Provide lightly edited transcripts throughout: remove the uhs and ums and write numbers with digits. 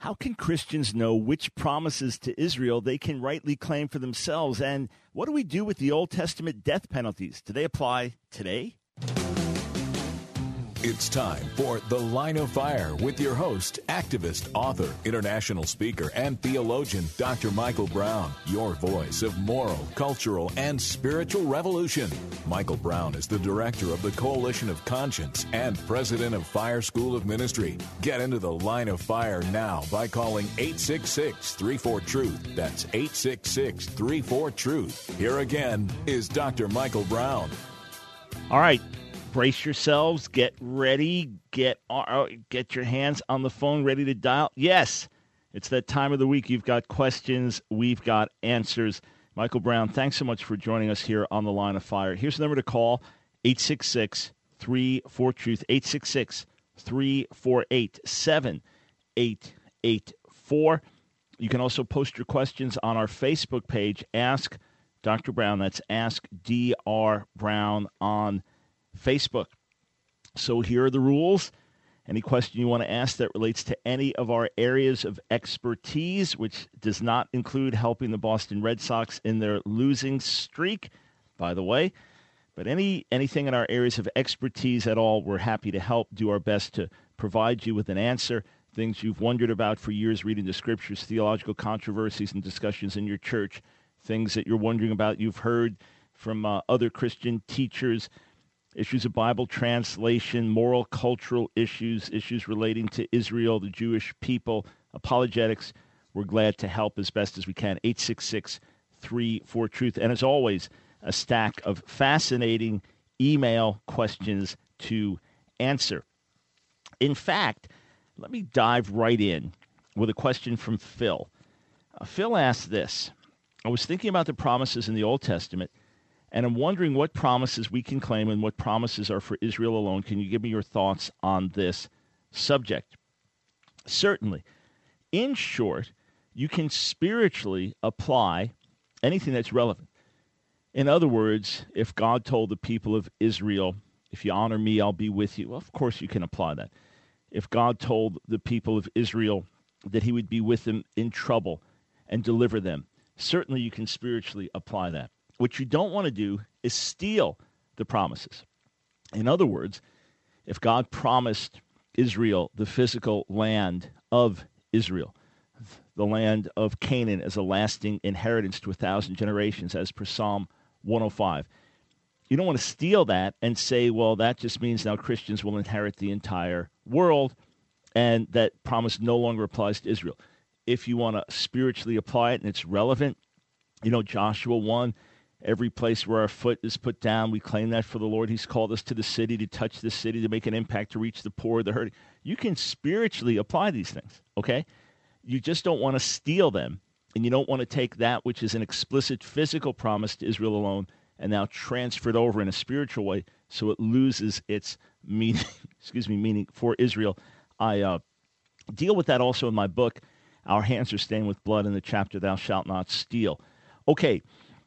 How can Christians know which promises to Israel they can rightly claim for themselves? And what do we do with the Old Testament death penalties? Do they apply today? It's time for The Line of Fire with your host, activist, author, international speaker, and theologian, Dr. Michael Brown, your voice of moral, cultural, and spiritual revolution. Michael Brown is the director of the Coalition of Conscience and president of Fire School of Ministry. Get into The Line of Fire now by calling 866-34-TRUTH. That's 866-34-TRUTH. Here again is Dr. Michael Brown. All right. Brace yourselves, get ready, get your hands on the phone ready to dial. Yes, it's that time of the week. You've got questions, we've got answers. Michael Brown, thanks so much for joining us here on The Line of Fire. Here's the number to call, 866-34-TRUTH, 866-348-7884. You can also post your questions on our Facebook page, Ask Dr. Brown. That's Ask Dr. Brown on Facebook. So here are the rules. Any question you want to ask that relates to any of our areas of expertise, which does not include helping the Boston Red Sox in their losing streak, by the way, but anything in our areas of expertise at all, we're happy to help, do our best to provide you with an answer. Things you've wondered about for years reading the scriptures, theological controversies and discussions in your church, things that you're wondering about you've heard from other Christian teachers, issues of Bible translation, moral, cultural issues, issues relating to Israel, the Jewish people, apologetics. We're glad to help as best as we can. 866-34-TRUTH. And as always, a stack of fascinating email questions to answer. In fact, let me dive right in with a question from Phil. Phil asked this. I was thinking about the promises in the Old Testament, and I'm wondering what promises we can claim and what promises are for Israel alone. Can you give me your thoughts on this subject? Certainly. In short, you can spiritually apply anything that's relevant. In other words, if God told the people of Israel, if you honor me, I'll be with you, well, of course you can apply that. If God told the people of Israel that he would be with them in trouble and deliver them, certainly you can spiritually apply that. What you don't want to do is steal the promises. In other words, if God promised Israel the physical land of Israel, the land of Canaan as a lasting inheritance to 1,000 generations, as per Psalm 105, you don't want to steal that and say, well, that just means now Christians will inherit the entire world, and that promise no longer applies to Israel. If you want to spiritually apply it and it's relevant, Joshua 1, every place where our foot is put down, we claim that for the Lord. He's called us to the city, to touch the city, to make an impact, to reach the poor, the hurting. You can spiritually apply these things, okay? You just don't want to steal them, and you don't want to take that which is an explicit physical promise to Israel alone and now transfer it over in a spiritual way so it loses its meaning, meaning for Israel. I deal with that also in my book, Our Hands Are Stained with Blood, in the chapter Thou Shalt Not Steal. Okay.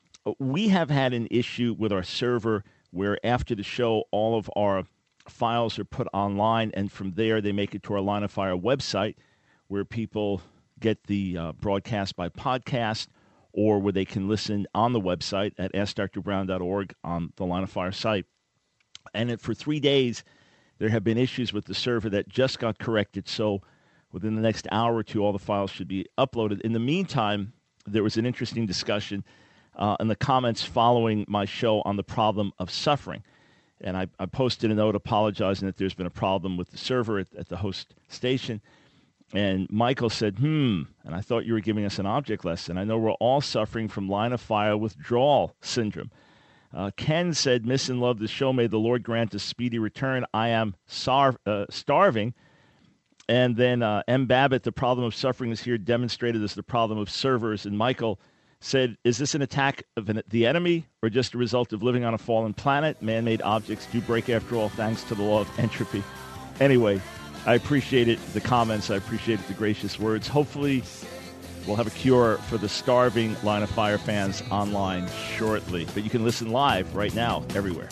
We have had an issue with our server where after the show, all of our files are put online, and from there they make it to our Line of Fire website where people get the broadcast by podcast or where they can listen on the website at AskDrBrown.org on the Line of Fire site. And for 3 days, there have been issues with the server that just got corrected, so within the next hour or two, all the files should be uploaded. In the meantime, there was an interesting discussion in the comments following my show on the problem of suffering. And I posted a note apologizing that there's been a problem with the server at the host station. And Michael said, and I thought you were giving us an object lesson. I know we're all suffering from Line of Fire withdrawal syndrome. Ken said, miss and love the show. May the Lord grant a speedy return. I am starving. And then M. Babbitt, the problem of suffering is here demonstrated as the problem of servers. And Michael said, is this an attack of the enemy or just a result of living on a fallen planet? Man-made objects do break after all, thanks to the law of entropy. Anyway, I appreciated the comments. I appreciated the gracious words. Hopefully, we'll have a cure for the starving Line of Fire fans online shortly. But you can listen live right now everywhere.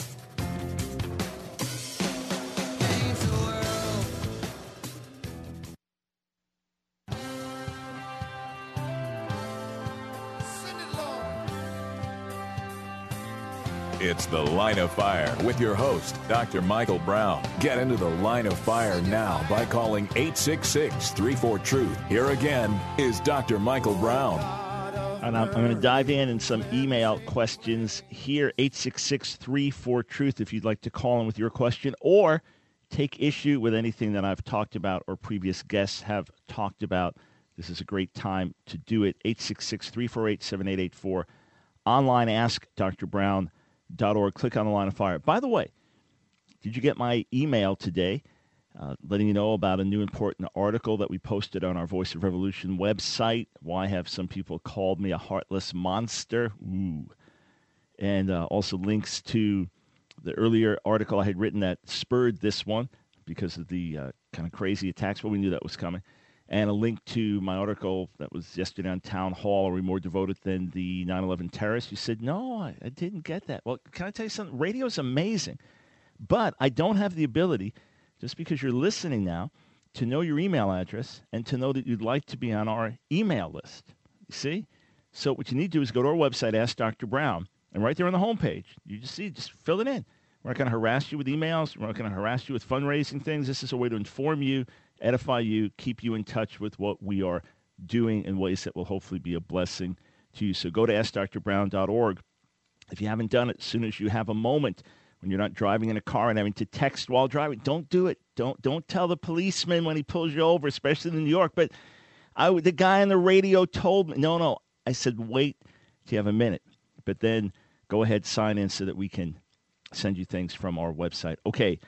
It's The Line of Fire with your host, Dr. Michael Brown. Get into the Line of Fire now by calling 866-34-TRUTH. Here again is Dr. Michael Brown. And I'm going to dive in some email questions here, 866-34-TRUTH, if you'd like to call in with your question or take issue with anything that I've talked about or previous guests have talked about. This is a great time to do it. 866-348-7884. Online, askdrbrown.org. Click on the Line of Fire. By the way, did you get my email today letting you know about a new important article that we posted on our Voice of Revolution website? Why have some people called me a heartless monster? Ooh. And also links to the earlier article I had written that spurred this one because of the kind of crazy attacks. Well, we knew that was coming. And a link to my article that was yesterday on Town Hall. Are we more devoted than the 9/11 terrorists? You said, no, I didn't get that. Well, can I tell you something? Radio is amazing. But I don't have the ability, just because you're listening now, to know your email address and to know that you'd like to be on our email list. You see? So what you need to do is go to our website, Ask Dr. Brown, and right there on the homepage, you just fill it in. We're not going to harass you with emails. We're not going to harass you with fundraising things. This is a way to inform you, edify you, keep you in touch with what we are doing in ways that will hopefully be a blessing to you. So go to AskDrBrown.org. If you haven't done it, as soon as you have a moment, when you're not driving in a car and having to text while driving, don't do it. Don't tell the policeman when he pulls you over, especially in New York. But the guy on the radio told me, no. I said, wait till you have a minute. But then go ahead, sign in so that we can send you things from our website. Okay.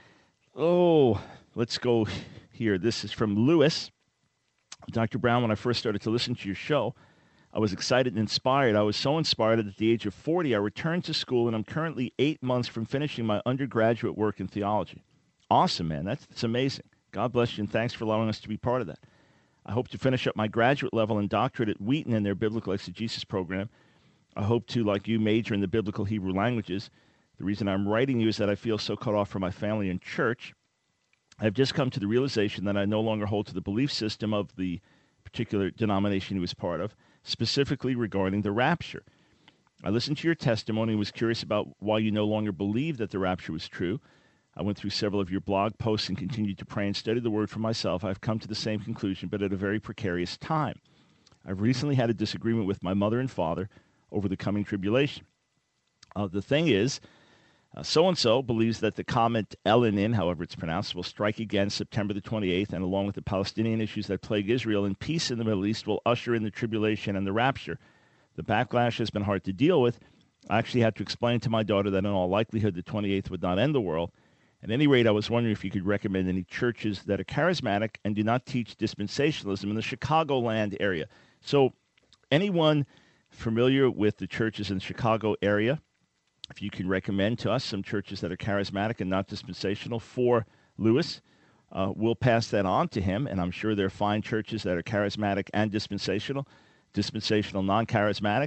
Oh, let's go here. This is from Lewis. Dr. Brown, when I first started to listen to your show, I was excited and inspired. I was so inspired that at the age of 40, I returned to school, and I'm currently 8 months from finishing my undergraduate work in theology. Awesome, man. That's amazing. God bless you, and thanks for allowing us to be part of that. I hope to finish up my graduate level and doctorate at Wheaton in their biblical exegesis program. I hope to, like you, major in the biblical Hebrew languages. The reason I'm writing you is that I feel so cut off from my family and church. I've just come to the realization that I no longer hold to the belief system of the particular denomination he was part of, specifically regarding the rapture. I listened to your testimony and was curious about why you no longer believe that the rapture was true. I went through several of your blog posts and continued to pray and study the Word for myself. I've come to the same conclusion, but at a very precarious time. I've recently had a disagreement with my mother and father over the coming tribulation. The thing is, so-and-so believes that the comet Elenin, however it's pronounced, will strike again September the 28th, and along with the Palestinian issues that plague Israel and peace in the Middle East will usher in the tribulation and the rapture. The backlash has been hard to deal with. I actually had to explain to my daughter that in all likelihood the 28th would not end the world. At any rate, I was wondering if you could recommend any churches that are charismatic and do not teach dispensationalism in the Chicagoland area. So anyone familiar with the churches in the Chicago area, if you can recommend to us some churches that are charismatic and not dispensational for Lewis, we'll pass that on to him, and I'm sure there are fine churches that are charismatic and dispensational, non-charismatic,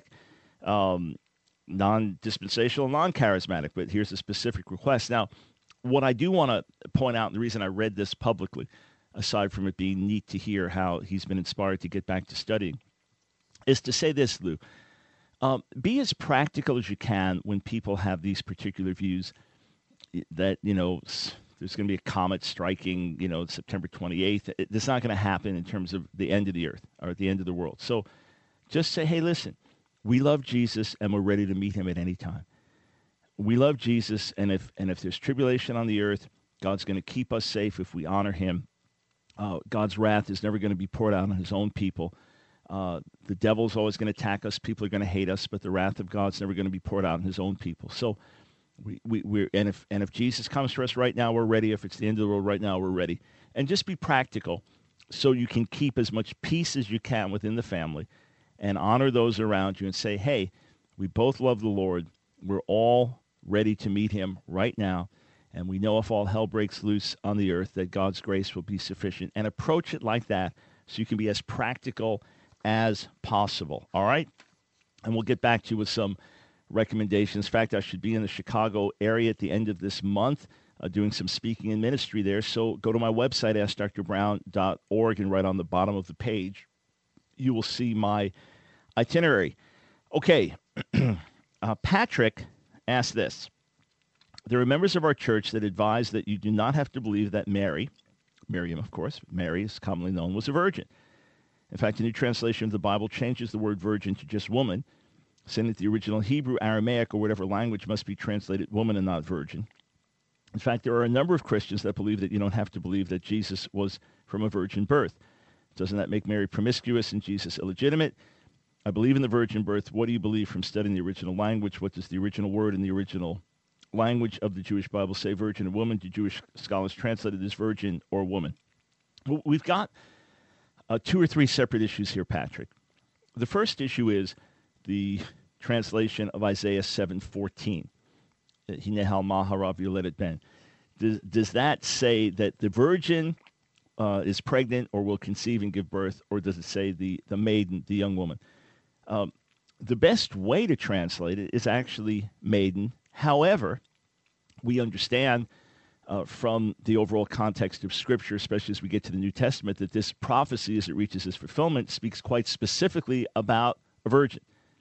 non-dispensational, non-charismatic, but here's a specific request. Now, what I do want to point out, and the reason I read this publicly, aside from it being neat to hear how he's been inspired to get back to studying, is to say this, Lou. Be as practical as you can when people have these particular views that, there's going to be a comet striking, September 28th. It's not going to happen in terms of the end of the earth or the end of the world. So just say, hey, listen, we love Jesus and we're ready to meet him at any time. We love Jesus, and if there's tribulation on the earth, God's going to keep us safe if we honor him. God's wrath is never going to be poured out on his own people. The devil's always going to attack us. People are going to hate us, but the wrath of God's never going to be poured out on his own people. So we're if Jesus comes for us right now, we're ready. If it's the end of the world right now, we're ready. And just be practical so you can keep as much peace as you can within the family and honor those around you and say, hey, we both love the Lord. We're all ready to meet him right now. And we know if all hell breaks loose on the earth that God's grace will be sufficient. And approach it like that so you can be as practical as possible. All right? And we'll get back to you with some recommendations. In fact, I should be in the Chicago area at the end of this month doing some speaking and ministry there. So go to my website, AskDrBrown.org, and right on the bottom of the page, you will see my itinerary. Okay. Patrick asked this. There are members of our church that advise that you do not have to believe that Mary, Miriam, of course, Mary is commonly known, was a virgin. In fact, a new translation of the Bible changes the word virgin to just woman, saying that the original Hebrew, Aramaic, or whatever language must be translated woman and not virgin. In fact, there are a number of Christians that believe that you don't have to believe that Jesus was from a virgin birth. Doesn't that make Mary promiscuous and Jesus illegitimate? I believe in the virgin birth. What do you believe from studying the original language? What does the original word in the original language of the Jewish Bible say, virgin and woman? Do Jewish scholars translate it as virgin or woman? Well, we've got 2 or 3 separate issues here, Patrick. The first issue is the translation of Isaiah 7:14. Hinehal Maharav Yoledet Ben. Does that say that the virgin is pregnant or will conceive and give birth, or does it say the maiden, the young woman? The best way to translate it is actually maiden. However, we understand from the overall context of Scripture, especially as we get to the New Testament, that this prophecy, as it reaches its fulfillment, speaks quite specifically about a virgin.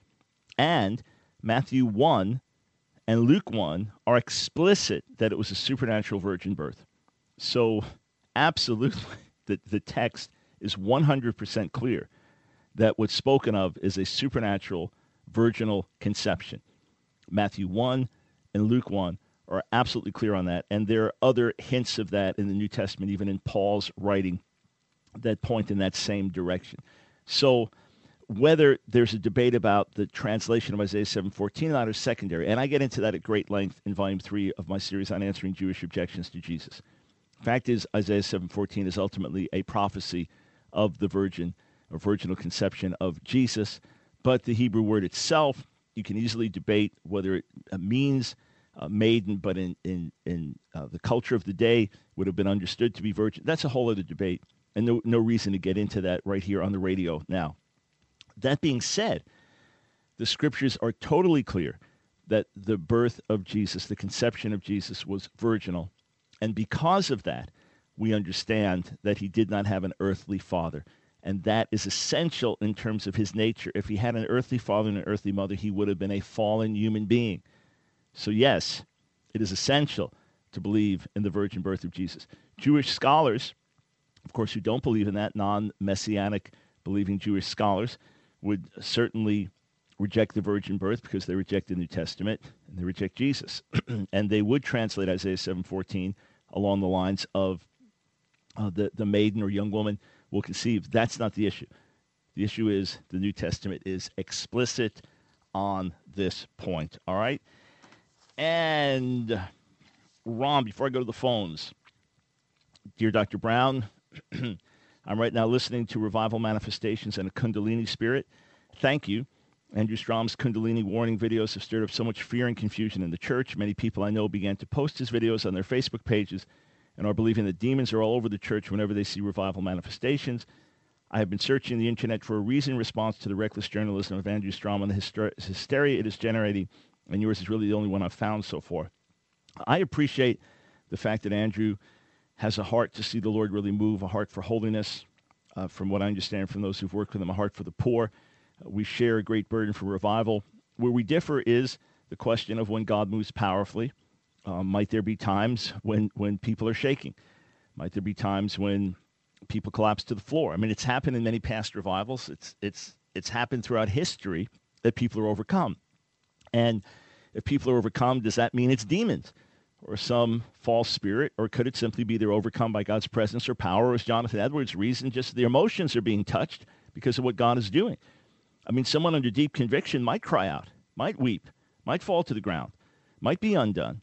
And Matthew 1 and Luke 1 are explicit that it was a supernatural virgin birth. So absolutely, the text is 100% clear that what's spoken of is a supernatural virginal conception. Matthew 1 and Luke 1 are absolutely clear on that, and there are other hints of that in the New Testament, even in Paul's writing, that point in that same direction. So whether there's a debate about the translation of Isaiah 7:14 or not is secondary, and I get into that at great length in Volume 3 of my series on answering Jewish objections to Jesus. Fact is, Isaiah 7:14 is ultimately a prophecy of the virgin or virginal conception of Jesus, but the Hebrew word itself, you can easily debate whether it means maiden, but in the culture of the day would have been understood to be virgin. That's a whole other debate, and no reason to get into that right here on the radio now. That being said, the Scriptures are totally clear that the birth of Jesus, the conception of Jesus, was virginal, and because of that, we understand that he did not have an earthly father. And that is essential in terms of his nature. If he had an earthly father and an earthly mother, he would have been a fallen human being. So yes, it is essential to believe in the virgin birth of Jesus. Jewish scholars, of course, who don't believe in that, non-Messianic believing Jewish scholars, would certainly reject the virgin birth because they reject the New Testament and they reject Jesus. And they would translate Isaiah 7:14 along the lines of the maiden or young woman will conceive. That's not the issue. The issue is the New Testament is explicit on this point, all right? And Ron, before I go to the phones, dear Dr. Brown, I'm right now listening to Revival Manifestations and a Kundalini Spirit. Thank you. Andrew Strom's Kundalini warning videos have stirred up so much fear and confusion in the church. Many people I know began to post his videos on their Facebook pages and are believing that demons are all over the church whenever they see Revival Manifestations. I have been searching the internet for a reasoned response to the reckless journalism of Andrew Strom and the hysteria it is generating, and yours is really the only one I've found so far. I appreciate the fact that Andrew has a heart to see the Lord really move, a heart for holiness, from what I understand from those who've worked with him, a heart for the poor. We share a great burden for revival. Where we differ is the question of when God moves powerfully. Might there be times when people are shaking? Might there be times when people collapse to the floor? I mean, it's happened in many past revivals. It's happened throughout history that people are overcome. And if people are overcome, does that mean it's demons or some false spirit? Or could it simply be they're overcome by God's presence or power, or as Jonathan Edwards reasoned, just their emotions are being touched because of what God is doing? I mean, someone under deep conviction might cry out, might weep, might fall to the ground, might be undone.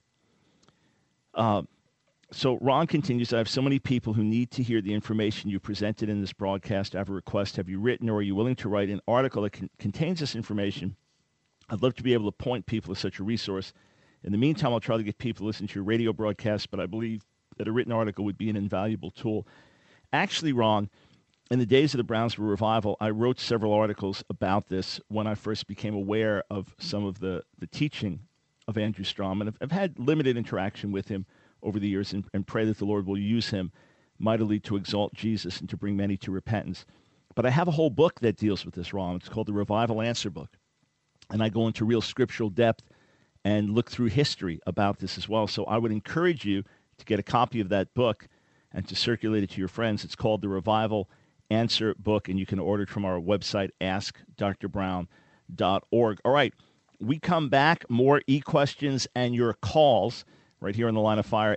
So Ron continues, I have so many people who need to hear the information you presented in this broadcast. I have a request. Have you written or are you willing to write an article that contains this information? I'd love to be able to point people to such a resource. In the meantime, I'll try to get people to listen to your radio broadcast, but I believe that a written article would be an invaluable tool. Actually, Ron, in the days of the Brownsville Revival, I wrote several articles about this when I first became aware of some of the teaching of Andrew Strom, and I've had limited interaction with him over the years and pray that the Lord will use him mightily to exalt Jesus and to bring many to repentance. But I have a whole book that deals with this, Ron. It's called the Revival Answer Book, and I go into real scriptural depth and look through history about this as well. So I would encourage you to get a copy of that book and to circulate it to your friends. It's called the Revival Answer Book, and you can order it from our website, askdrbrown.org. All right, we come back, more e-questions and your calls right here on the Line of Fire,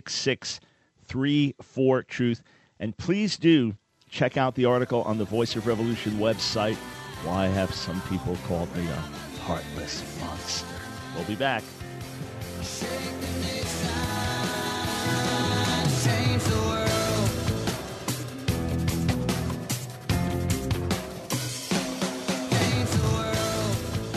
866-34-TRUTH. And please do check out the article on the Voice of Revolution website, Why Have Some People Called Me a Heartless Monster. We'll be back. Change the world. Change the world.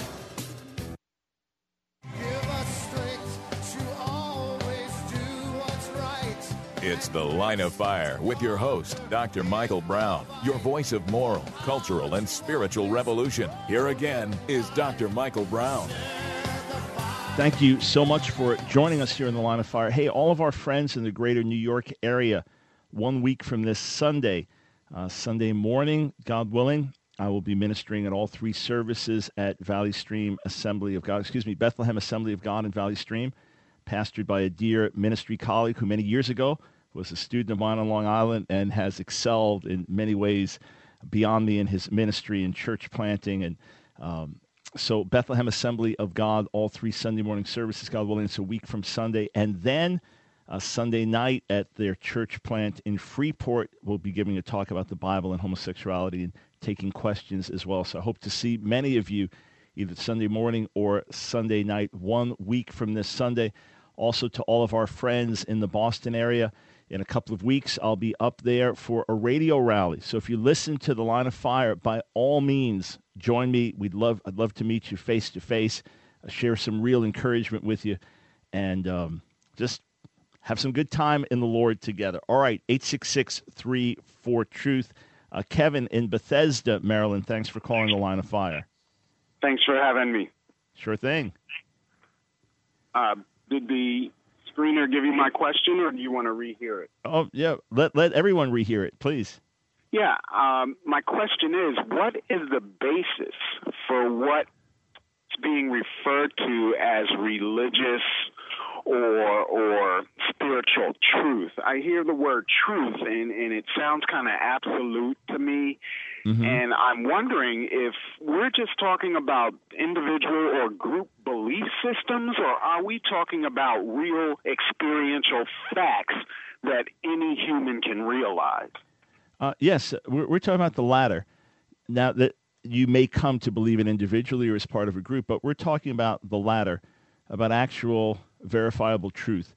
Give us strength to always do what's right. It's The Line of Fire with your host, Dr. Michael Brown, your voice of moral, cultural, and spiritual revolution. Here again is Dr. Michael Brown. Thank you so much for joining us here in the Line of Fire. Hey, all of our friends in the greater New York area, 1 week from this Sunday, Sunday morning, God willing, I will be ministering at all three services at Bethlehem Assembly of God in Valley Stream, pastored by a dear ministry colleague who many years ago was a student of mine on Long Island and has excelled in many ways beyond me in his ministry and church planting. And so Bethlehem Assembly of God, all three Sunday morning services, God willing, it's a week from Sunday. And then Sunday night at their church plant in Freeport, we'll be giving a talk about the Bible and homosexuality and taking questions as well. So I hope to see many of you either Sunday morning or Sunday night, 1 week from this Sunday. Also to all of our friends in the Boston area, in a couple of weeks, I'll be up there for a radio rally. So if you listen to the Line of Fire, by all means, join me. I'd love to meet you face to face, share some real encouragement with you, and just have some good time in the Lord together. All right, 866-34-TRUTH. Kevin in Bethesda, Maryland, thanks for calling the Line of Fire. Thanks for having me. Sure thing. Did the screener give you my question, or do you want to rehear it? Oh, yeah. Let everyone rehear it, please. Yeah. My question is, what is the basis for what's being referred to as religious or spiritual truth? I hear the word truth, and it sounds kind of absolute to me. Mm-hmm. And I'm wondering if we're just talking about individual or group belief systems, or are we talking about real experiential facts that any human can realize? Yes, we're talking about the latter. Now, that you may come to believe it individually or as part of a group, but we're talking about the latter, about actual verifiable truth.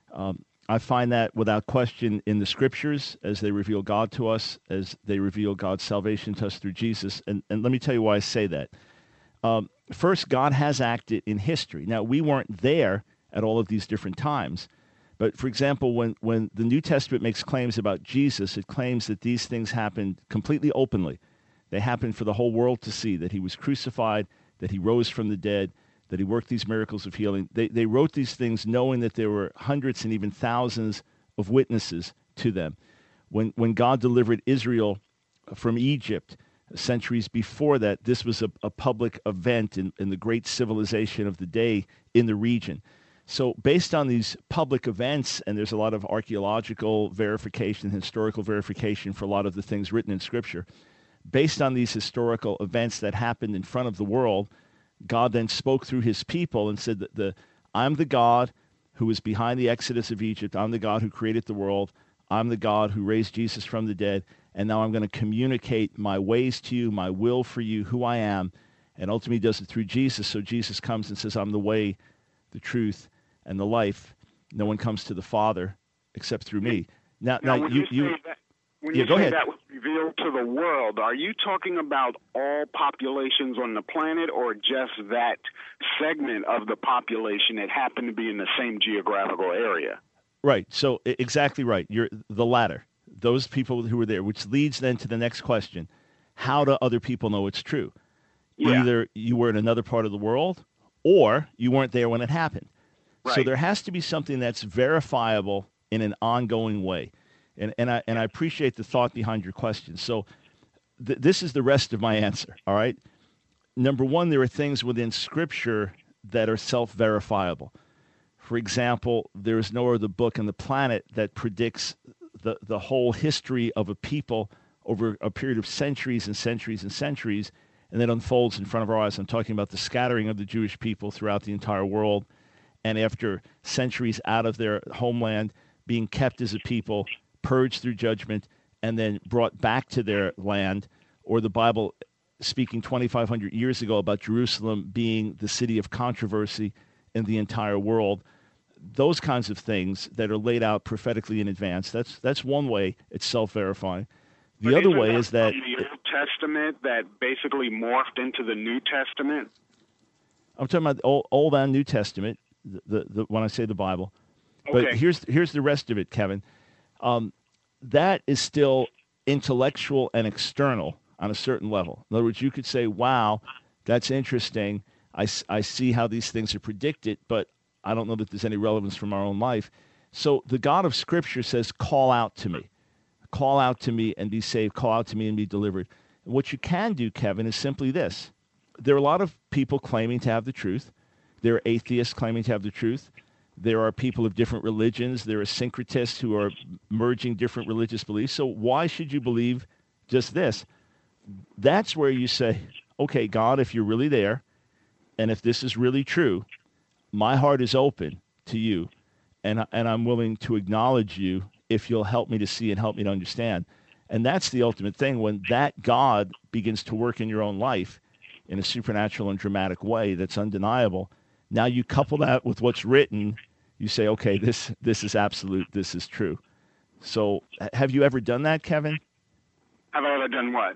I find that without question in the Scriptures, as they reveal God to us, as they reveal God's salvation to us through Jesus. And let me tell you why I say that. First, God has acted in history. Now, we weren't there at all of these different times. But, for example, when the New Testament makes claims about Jesus, it claims that these things happened completely openly. They happened for the whole world to see, that he was crucified, that he rose from the dead, that he worked these miracles of healing. They wrote these things knowing that there were hundreds and even thousands of witnesses to them. When God delivered Israel from Egypt centuries before that, this was a public event in the great civilization of the day in the region. So based on these public events, and there's a lot of archaeological verification, historical verification for a lot of the things written in Scripture, based on these historical events that happened in front of the world, God then spoke through his people and said that I'm the God who was behind the exodus of Egypt. I'm the God who created the world. I'm the God who raised Jesus from the dead. And now I'm going to communicate my ways to you, my will for you, who I am. And ultimately does it through Jesus. So Jesus comes and says, I'm the way, the truth, and the life. No one comes to the Father except through me. Now when you go say ahead. that was revealed to the world, are you talking about all populations on the planet, or just that segment of the population that happened to be in the same geographical area? Right. So exactly right. You're the latter. Those people who were there, which leads then to the next question. How do other people know it's true? Yeah. Either you were in another part of the world or you weren't there when it happened. Right. So there has to be something that's verifiable in an ongoing way. And I appreciate the thought behind your question. So this is the rest of my answer, all right? Number one, there are things within Scripture that are self-verifiable. For example, there is no other book on the planet that predicts the whole history of a people over a period of centuries and centuries and centuries, and that unfolds in front of our eyes. I'm talking about the scattering of the Jewish people throughout the entire world, and after centuries out of their homeland, being kept as a people, purged through judgment, and then brought back to their land, or the Bible speaking 2,500 years ago about Jerusalem being the city of controversy in the entire world. Those kinds of things that are laid out prophetically in advance. That's one way it's self-verifying. The other way is that the Old Testament that basically morphed into the New Testament. I'm talking about Old and New Testament. The when I say the Bible, but Okay. here's the rest of it, Kevin. That is still intellectual and external on a certain level. In other words, you could say, "Wow, that's interesting. I see how these things are predicted, but I don't know that there's any relevance from our own life." So the God of Scripture says, "Call out to me. Call out to me and be saved. Call out to me and be delivered." And what you can do, Kevin, is simply this. There are a lot of people claiming to have the truth. There are atheists claiming to have the truth. There are people of different religions. There are syncretists who are merging different religious beliefs. So why should you believe just this? That's where you say, okay, God, if you're really there, and if this is really true, my heart is open to you, and I'm willing to acknowledge you if you'll help me to see and help me to understand. And that's the ultimate thing. When that God begins to work in your own life in a supernatural and dramatic way that's undeniable, now you couple that with what's written, you say, okay, this is absolute, this is true. So have you ever done that, Kevin? Have I ever done what?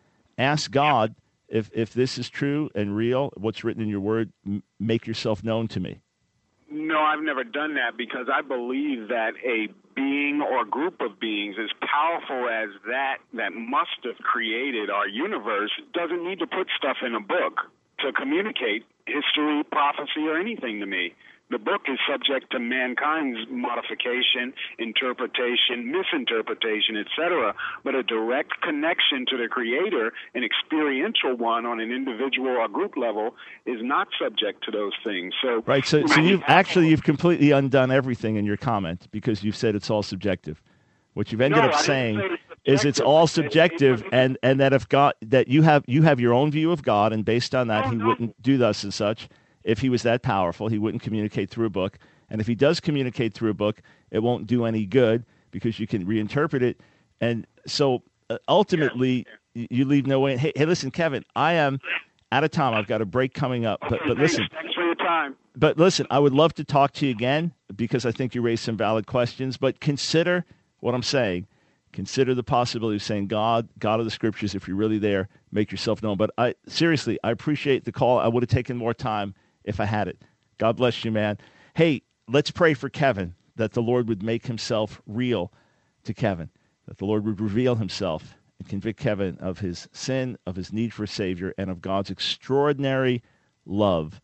Ask God, if this is true and real, what's written in your word, make yourself known to me. No, I've never done that because I believe that a being or group of beings as powerful as that must have created our universe doesn't need to put stuff in a book to communicate history, prophecy, or anything to me. The book is subject to mankind's modification, interpretation, misinterpretation, etc., but a direct connection to the Creator, an experiential one on an individual or group level, is not subject to those things. So, right. So you've completely undone everything in your comment because you've said it's all subjective. What you've ended up saying is it's all subjective, and that if God, that you have your own view of God, and based on that, He wouldn't do thus and such. If He was that powerful, He wouldn't communicate through a book. And if He does communicate through a book, it won't do any good because you can reinterpret it. And so ultimately, you leave no way. Hey, listen, Kevin, I am out of time. I've got a break coming up. But listen. Thanks for your time. But listen, I would love to talk to you again because I think you raised some valid questions. But consider what I'm saying. Consider the possibility of saying, God of the Scriptures, if you're really there, make yourself known. But I appreciate the call. I would have taken more time if I had it. God bless you, man. Hey, let's pray for Kevin, that the Lord would make Himself real to Kevin, that the Lord would reveal Himself and convict Kevin of his sin, of his need for a Savior, and of God's extraordinary love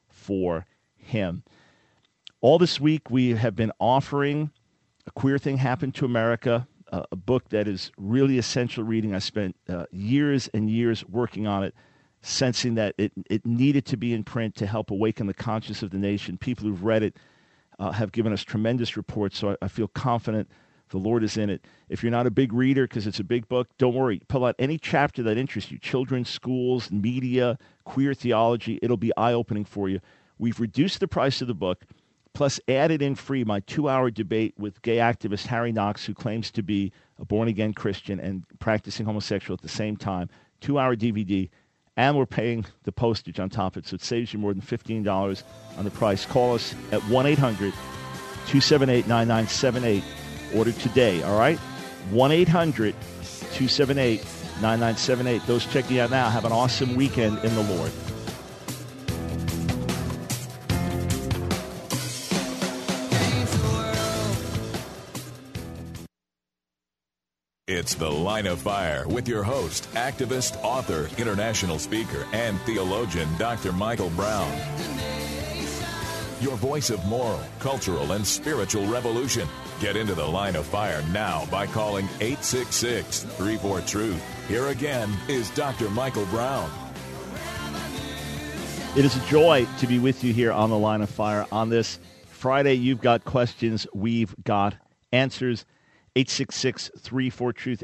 for him. All this week, we have been offering A Queer Thing Happened to America, a book that is really essential reading. I spent years and years working on it, sensing that it needed to be in print to help awaken the conscience of the nation. People who've read it have given us tremendous reports, so I feel confident the Lord is in it. If you're not a big reader because it's a big book, don't worry. Pull out any chapter that interests you, children's schools, media, queer theology. It'll be eye-opening for you. We've reduced the price of the book, plus added in free my 2-hour debate with gay activist Harry Knox, who claims to be a born-again Christian and practicing homosexual at the same time. 2-hour DVD. And we're paying the postage on top of it, so it saves you more than $15 on the price. Call us at 1-800-278-9978. Order today, all right? 1-800-278-9978. Those checking out now, have an awesome weekend in the Lord. It's The Line of Fire with your host, activist, author, international speaker, and theologian, Dr. Michael Brown. Your voice of moral, cultural, and spiritual revolution. Get into The Line of Fire now by calling 866-34-TRUTH. Here again is Dr. Michael Brown. It is a joy to be with you here on the Line of Fire on this Friday. You've got questions. We've got answers. 866-34-TRUTH,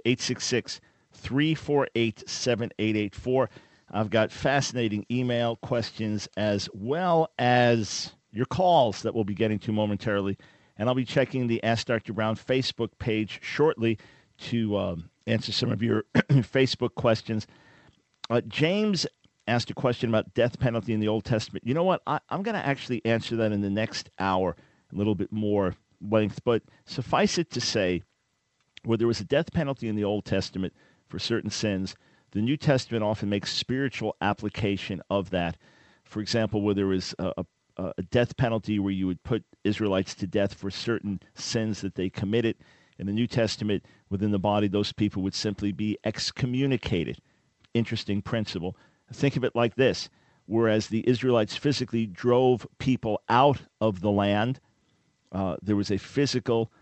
866-348-7884. I've got fascinating email questions as well as your calls that we'll be getting to momentarily. And I'll be checking the Ask Dr. Brown Facebook page shortly to answer some of your Facebook questions. James asked a question about death penalty in the Old Testament. You know what? I'm going to actually answer that in the next hour, a little bit more length. But suffice it to say, where there was a death penalty in the Old Testament for certain sins, the New Testament often makes spiritual application of that. For example, where there was a death penalty where you would put Israelites to death for certain sins that they committed. In the New Testament, within the body, those people would simply be excommunicated. Interesting principle. Think of it like this. Whereas the Israelites physically drove people out of the land, there was a physical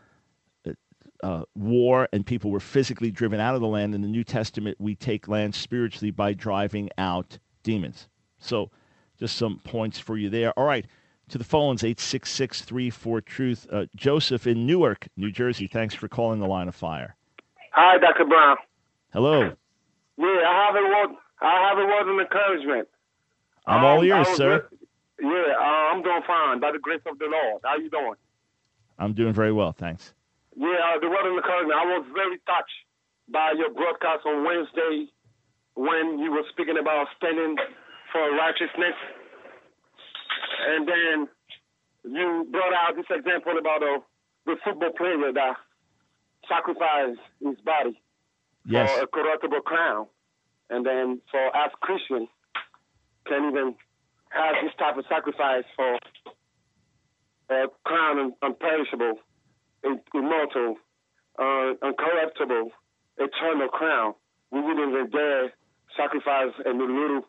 war, and people were physically driven out of the land. In the New Testament, we take land spiritually by driving out demons. So just some points for you there. All right, to the phones, 866-34-TRUTH. Joseph in Newark, New Jersey, thanks for calling the Line of Fire. Hi, Dr. Brown. Hello. Yeah, I have a word of encouragement. I'm all ears, sir. I'm doing fine, by the grace of the Lord. How you doing? I'm doing very well, thanks. Yeah, the word of encouragement. I was very touched by your broadcast on Wednesday when you were speaking about standing for righteousness. And then you brought out this example about the football player that sacrificed his body for a corruptible crown. And then for us Christians, can even have this type of sacrifice for a crown unperishable, immortal, uncorruptible, eternal crown. We wouldn't even dare sacrifice the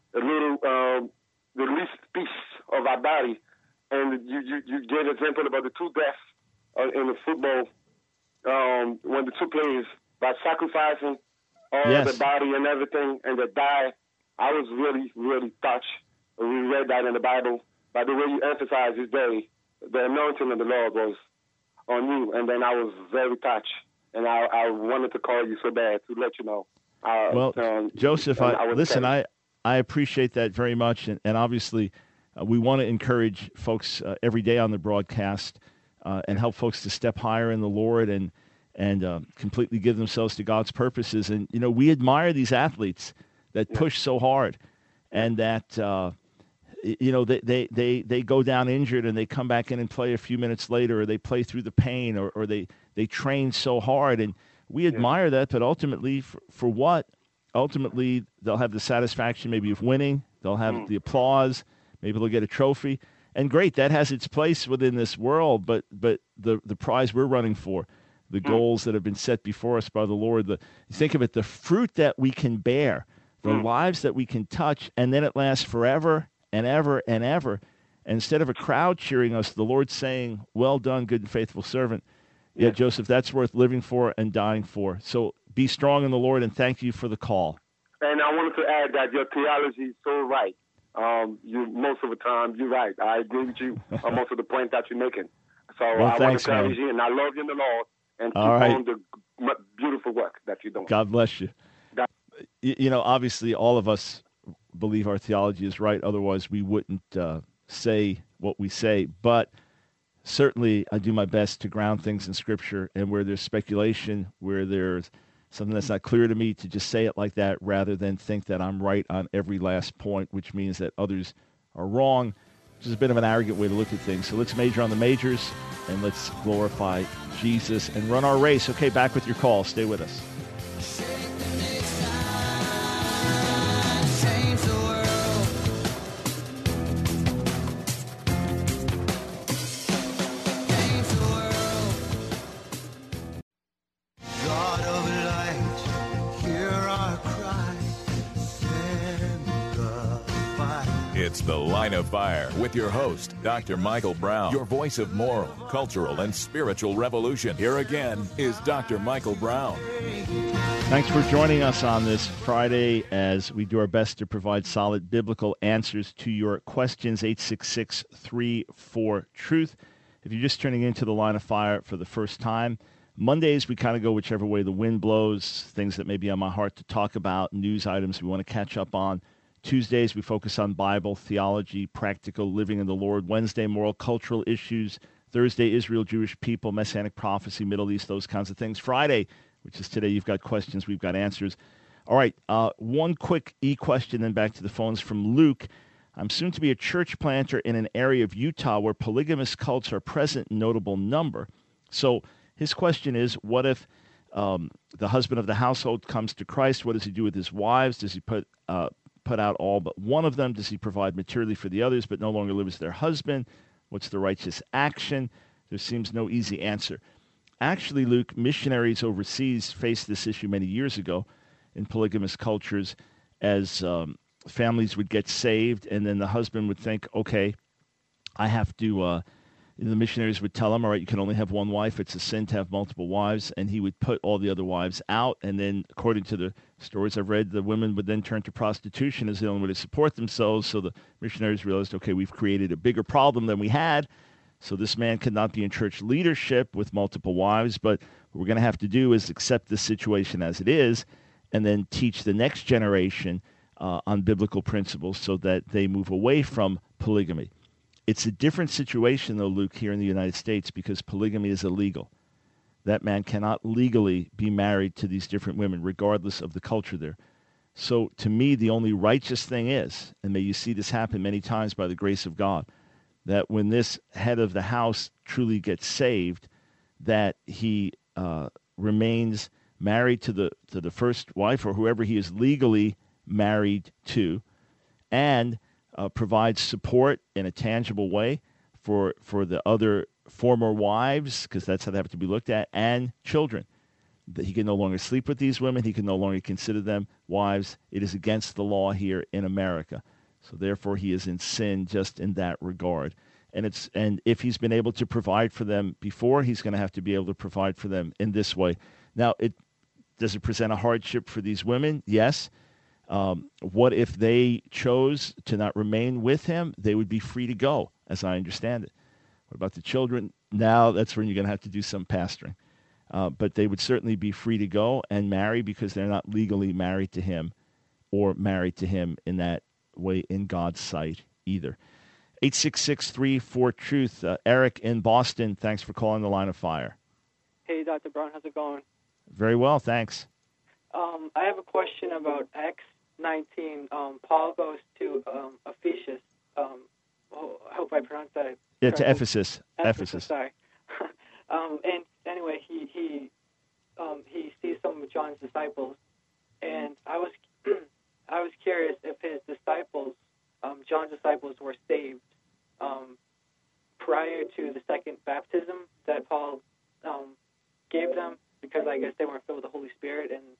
least piece of our body. And you gave an example about the two deaths in the football when the two players, by sacrificing all the body and everything, and they die. I was really, really touched when we read that in the Bible. By the way you emphasized this day, the anointing of the Lord was on you, and then I was very touched, and I wanted to call you so bad to let you know. Joseph, I appreciate that very much, and obviously we want to encourage folks every day on the broadcast and help folks to step higher in the Lord and completely give themselves to God's purposes. And, you know, we admire these athletes that push so hard and that, they go down injured and they come back in and play a few minutes later, or they play through the pain, or they train so hard. And we admire that, but ultimately, for what? Ultimately, they'll have the satisfaction maybe of winning. They'll have the applause. Maybe they'll get a trophy. And great, that has its place within this world, but the prize we're running for, the goals that have been set before us by the Lord, think of it, the fruit that we can bear, the lives that we can touch, and then it lasts forever and ever and ever. And instead of a crowd cheering us, the Lord saying, well done, good and faithful servant. Yeah, Joseph, that's worth living for and dying for. So be strong in the Lord, and thank you for the call. And I wanted to add that your theology is so right. Most of the time, you're right. I agree with you on most of the points that you're making. So I want to encourage you, and I love you in the Lord, and keep on the beautiful work that you're doing. God bless you. You know, obviously, all of us believe our theology is right. Otherwise, we wouldn't say what we say. But certainly, I do my best to ground things in Scripture, and where there's speculation, where there's something that's not clear to me, to just say it like that rather than think that I'm right on every last point, which means that others are wrong, which is a bit of an arrogant way to look at things. So let's major on the majors, and let's glorify Jesus and run our race. Okay, back with your call. Stay with us. It's The Line of Fire with your host, Dr. Michael Brown, your voice of moral, cultural, and spiritual revolution. Here again is Dr. Michael Brown. Thanks for joining us on this Friday as we do our best to provide solid biblical answers to your questions. 866-34-TRUTH. If you're just tuning into The Line of Fire for the first time, Mondays we kind of go whichever way the wind blows, things that may be on my heart to talk about, news items we want to catch up on. Tuesdays we focus on Bible, theology, practical living in the Lord. Wednesday, moral, cultural issues. Thursday, Israel, Jewish people, Messianic prophecy, Middle East, those kinds of things. Friday, which is today, you've got questions, we've got answers. All right, one quick question, then back to the phones from Luke. I'm soon to be a church planter in an area of Utah where polygamous cults are present in notable number. So his question is, what if the husband of the household comes to Christ? What does he do with his wives? Does he put out all but one of them? Does he provide materially for the others but no longer live as their husband? What's the righteous action? There seems no easy answer. Actually, Luke, missionaries overseas faced this issue many years ago in polygamous cultures as families would get saved and then the husband would think, okay, I have to... the missionaries would tell him, all right, you can only have one wife. It's a sin to have multiple wives. And he would put all the other wives out. And then, according to the stories I've read, the women would then turn to prostitution as the only way to support themselves. So the missionaries realized, okay, we've created a bigger problem than we had. So this man cannot be in church leadership with multiple wives. But what we're going to have to do is accept this situation as it is and then teach the next generation on biblical principles so that they move away from polygamy. It's a different situation, though, Luke, here in the United States because polygamy is illegal. That man cannot legally be married to these different women, regardless of the culture there. So to me, the only righteous thing is, and may you see this happen many times by the grace of God, that when this head of the house truly gets saved, that he remains married to the first wife or whoever he is legally married to, and provides support in a tangible way for the other former wives, because that's how they have to be looked at, and children. That he can no longer sleep with these women. He can no longer consider them wives. It is against the law here in America. So therefore, he is in sin just in that regard. And if he's been able to provide for them before, he's going to have to be able to provide for them in this way. Now, does it present a hardship for these women? Yes. What if they chose to not remain with him? They would be free to go, as I understand it. What about the children? Now that's when you're going to have to do some pastoring. But they would certainly be free to go and marry because they're not legally married to him or married to him in that way in God's sight either. 866-34-TRUTH. Eric in Boston, thanks for calling The Line of Fire. Hey, Dr. Brown, how's it going? Very well, thanks. I have a question about Acts 19. Paul goes to Ephesus. I hope I pronounced that. Yeah, to Ephesus. Ephesus. Sorry. And anyway, he sees some of John's disciples, and I was curious if his disciples, John's disciples, were saved prior to the second baptism that Paul gave them, because I guess they weren't filled with the Holy Spirit, and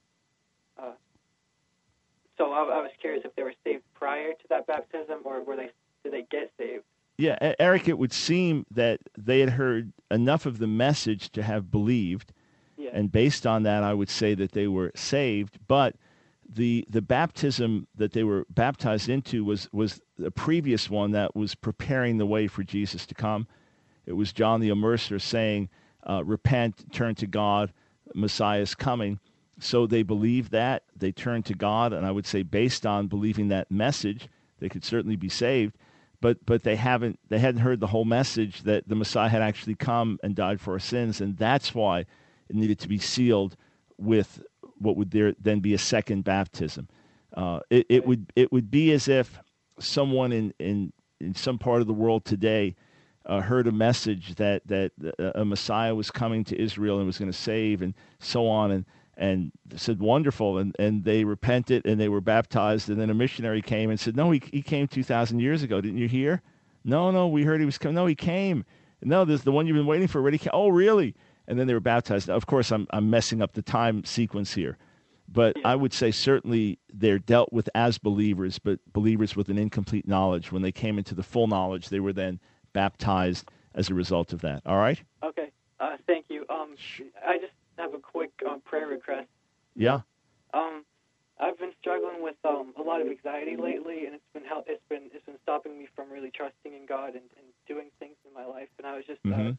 so I was curious if they were saved prior to that baptism, or did they get saved? Yeah, Eric, it would seem that they had heard enough of the message to have believed, and based on that, I would say that they were saved. But the baptism that they were baptized into was a previous one that was preparing the way for Jesus to come. It was John the Immerser saying, repent, turn to God, Messiah is coming. So they believed that, they turned to God, and I would say based on believing that message, they could certainly be saved. But they hadn't heard the whole message that the Messiah had actually come and died for our sins, and that's why it needed to be sealed with what would there then be a second baptism. It would be as if someone in some part of the world today heard a message that a Messiah was coming to Israel and was going to save and so on, and said, wonderful, and they repented and they were baptized, and then a missionary came and said, no, he came 2,000 years ago. Didn't you hear? No, we heard he was coming. No, he came. No, this the one you've been waiting for already came. Oh, really? And then they were baptized. Of course, I'm messing up the time sequence here. But Yeah. I would say certainly they're dealt with as believers, but believers with an incomplete knowledge. When they came into the full knowledge, they were then baptized as a result of that. All right? Okay. Thank you. I just have a quick prayer request. Yeah. I've been struggling with a lot of anxiety lately, and it's been stopping me from really trusting in God and doing things in my life. And I was just Mhm.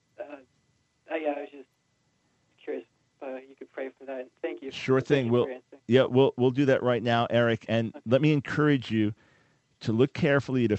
I was just curious if you could pray for that. And thank you. Sure Thank thing. you for answering. We'll do that right now, Eric. And let me encourage you to look carefully at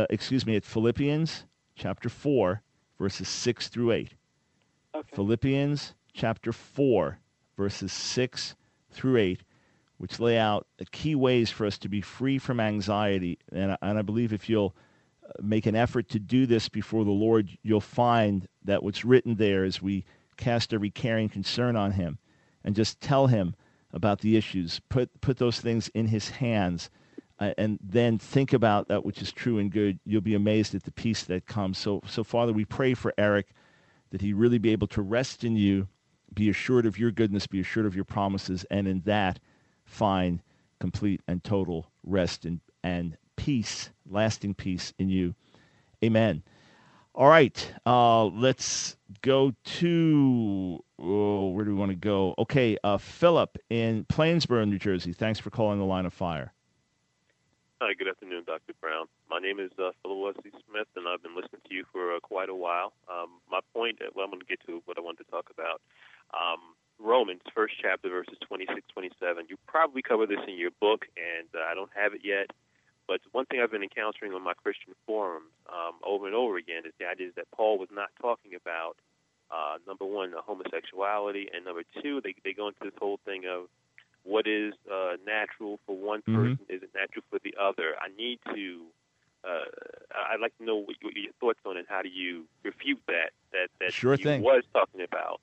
Philippians chapter 4, verses 6 through 8. Okay. Philippians chapter 4, verses 6 through 8, which lay out the key ways for us to be free from anxiety. And I believe if you'll make an effort to do this before the Lord, you'll find that what's written there as we cast every care and concern on him and just tell him about the issues. Put those things in his hands and then think about that which is true and good. You'll be amazed at the peace that comes. So Father, we pray for Eric that he really be able to rest in you, be assured of your goodness, be assured of your promises, and in that find complete and total rest and peace, lasting peace in you. Amen. All right, let's go to, where do we want to go? Okay, Philip in Plainsboro, New Jersey. Thanks for calling the Line of Fire. Hi, good afternoon, Dr. Brown. My name is Philip Wesley Smith, and I've been listening to you for quite a while. My point, I'm going to get to what I wanted to talk about. Romans, first chapter, verses 26, 27. You probably cover this in your book, and I don't have it yet. But one thing I've been encountering on my Christian forums over and over again is the idea that Paul was not talking about, number one, homosexuality, and number two, they go into this whole thing of what is natural for one person isn't natural for the other. I need to, I'd like to know what your thoughts on it. How do you refute that Sure he thing. was talking about?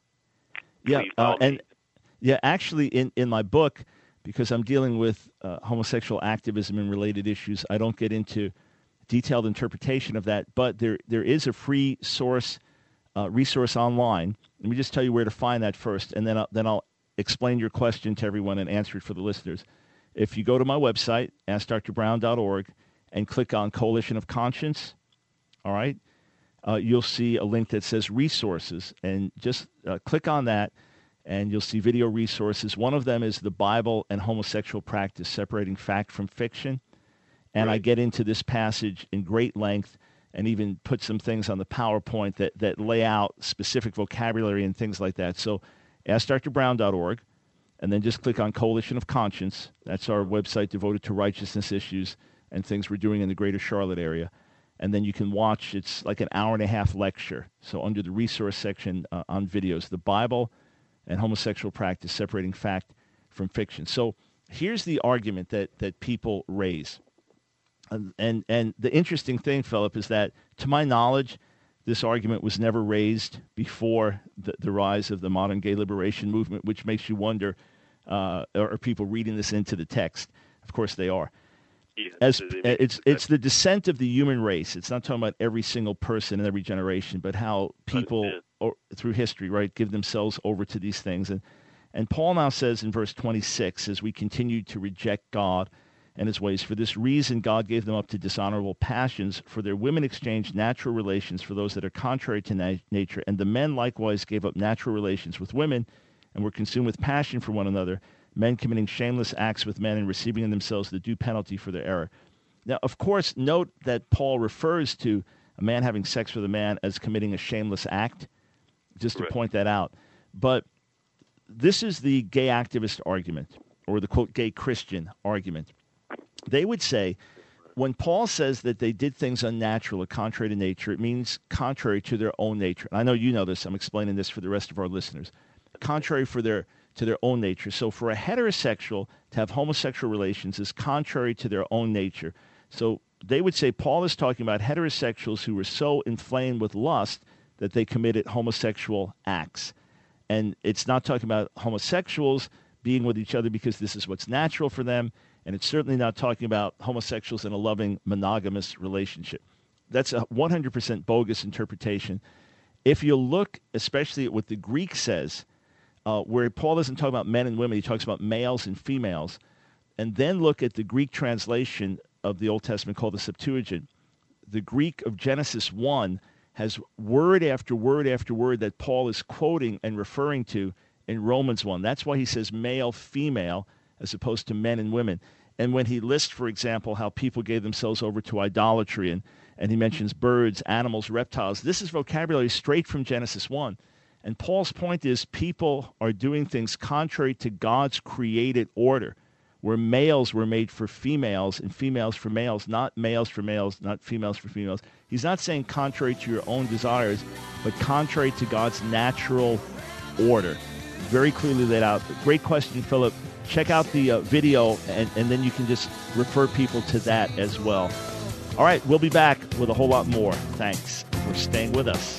Yeah, Please follow me. actually, in my book, because I'm dealing with homosexual activism and related issues, I don't get into detailed interpretation of that. But there is a free source resource online. Let me just tell you where to find that first, and then I'll explain your question to everyone and answer it for the listeners. If you go to my website, AskDrBrown.org, and click on Coalition of Conscience, all right, you'll see a link that says resources, and just click on that, and you'll see video resources. One of them is the Bible and homosexual practice, separating fact from fiction. And I get into this passage in great length and even put some things on the PowerPoint that lay out specific vocabulary and things like that. So AskDrBrown.org, and then just click on Coalition of Conscience. That's our website devoted to righteousness issues and things we're doing in the greater Charlotte area. And then you can watch, it's like an hour-and-a-half lecture. So under the resource section on videos, the Bible and homosexual practice, separating fact from fiction. So here's the argument that people raise. And the interesting thing, Philip, is that, to my knowledge, this argument was never raised before the rise of the modern gay liberation movement, which makes you wonder, are people reading this into the text? Of course they are. Yeah, It's the descent of the human race. It's not talking about every single person in every generation, but how people through history, right, give themselves over to these things. And Paul now says in verse 26, as we continue to reject God and his ways, for this reason God gave them up to dishonorable passions, for their women exchanged natural relations for those that are contrary to nature, and the men likewise gave up natural relations with women and were consumed with passion for one another, men committing shameless acts with men and receiving in themselves the due penalty for their error. Now, of course, note that Paul refers to a man having sex with a man as committing a shameless act, just to point that out. But this is the gay activist argument, or the, quote, gay Christian argument. They would say, when Paul says that they did things unnatural or contrary to nature, it means contrary to their own nature. And I know you know this. I'm explaining this for the rest of our listeners. Contrary to their own nature. So for a heterosexual to have homosexual relations is contrary to their own nature. So they would say Paul is talking about heterosexuals who were so inflamed with lust that they committed homosexual acts. And it's not talking about homosexuals being with each other because this is what's natural for them. And it's certainly not talking about homosexuals in a loving monogamous relationship. That's a 100% bogus interpretation. If you look especially at what the Greek says, where Paul doesn't talk about men and women, he talks about males and females. And then look at the Greek translation of the Old Testament called the Septuagint. The Greek of Genesis 1 has word after word after word that Paul is quoting and referring to in Romans 1. That's why he says male, female, as opposed to men and women. And when he lists, for example, how people gave themselves over to idolatry, and he mentions birds, animals, reptiles, this is vocabulary straight from Genesis 1. And Paul's point is people are doing things contrary to God's created order, where males were made for females and females for males, not males for males, not females for females. He's not saying contrary to your own desires, but contrary to God's natural order. Very clearly laid out. Great question, Philip. Check out the video, and then you can just refer people to that as well. All right, we'll be back with a whole lot more. Thanks for staying with us.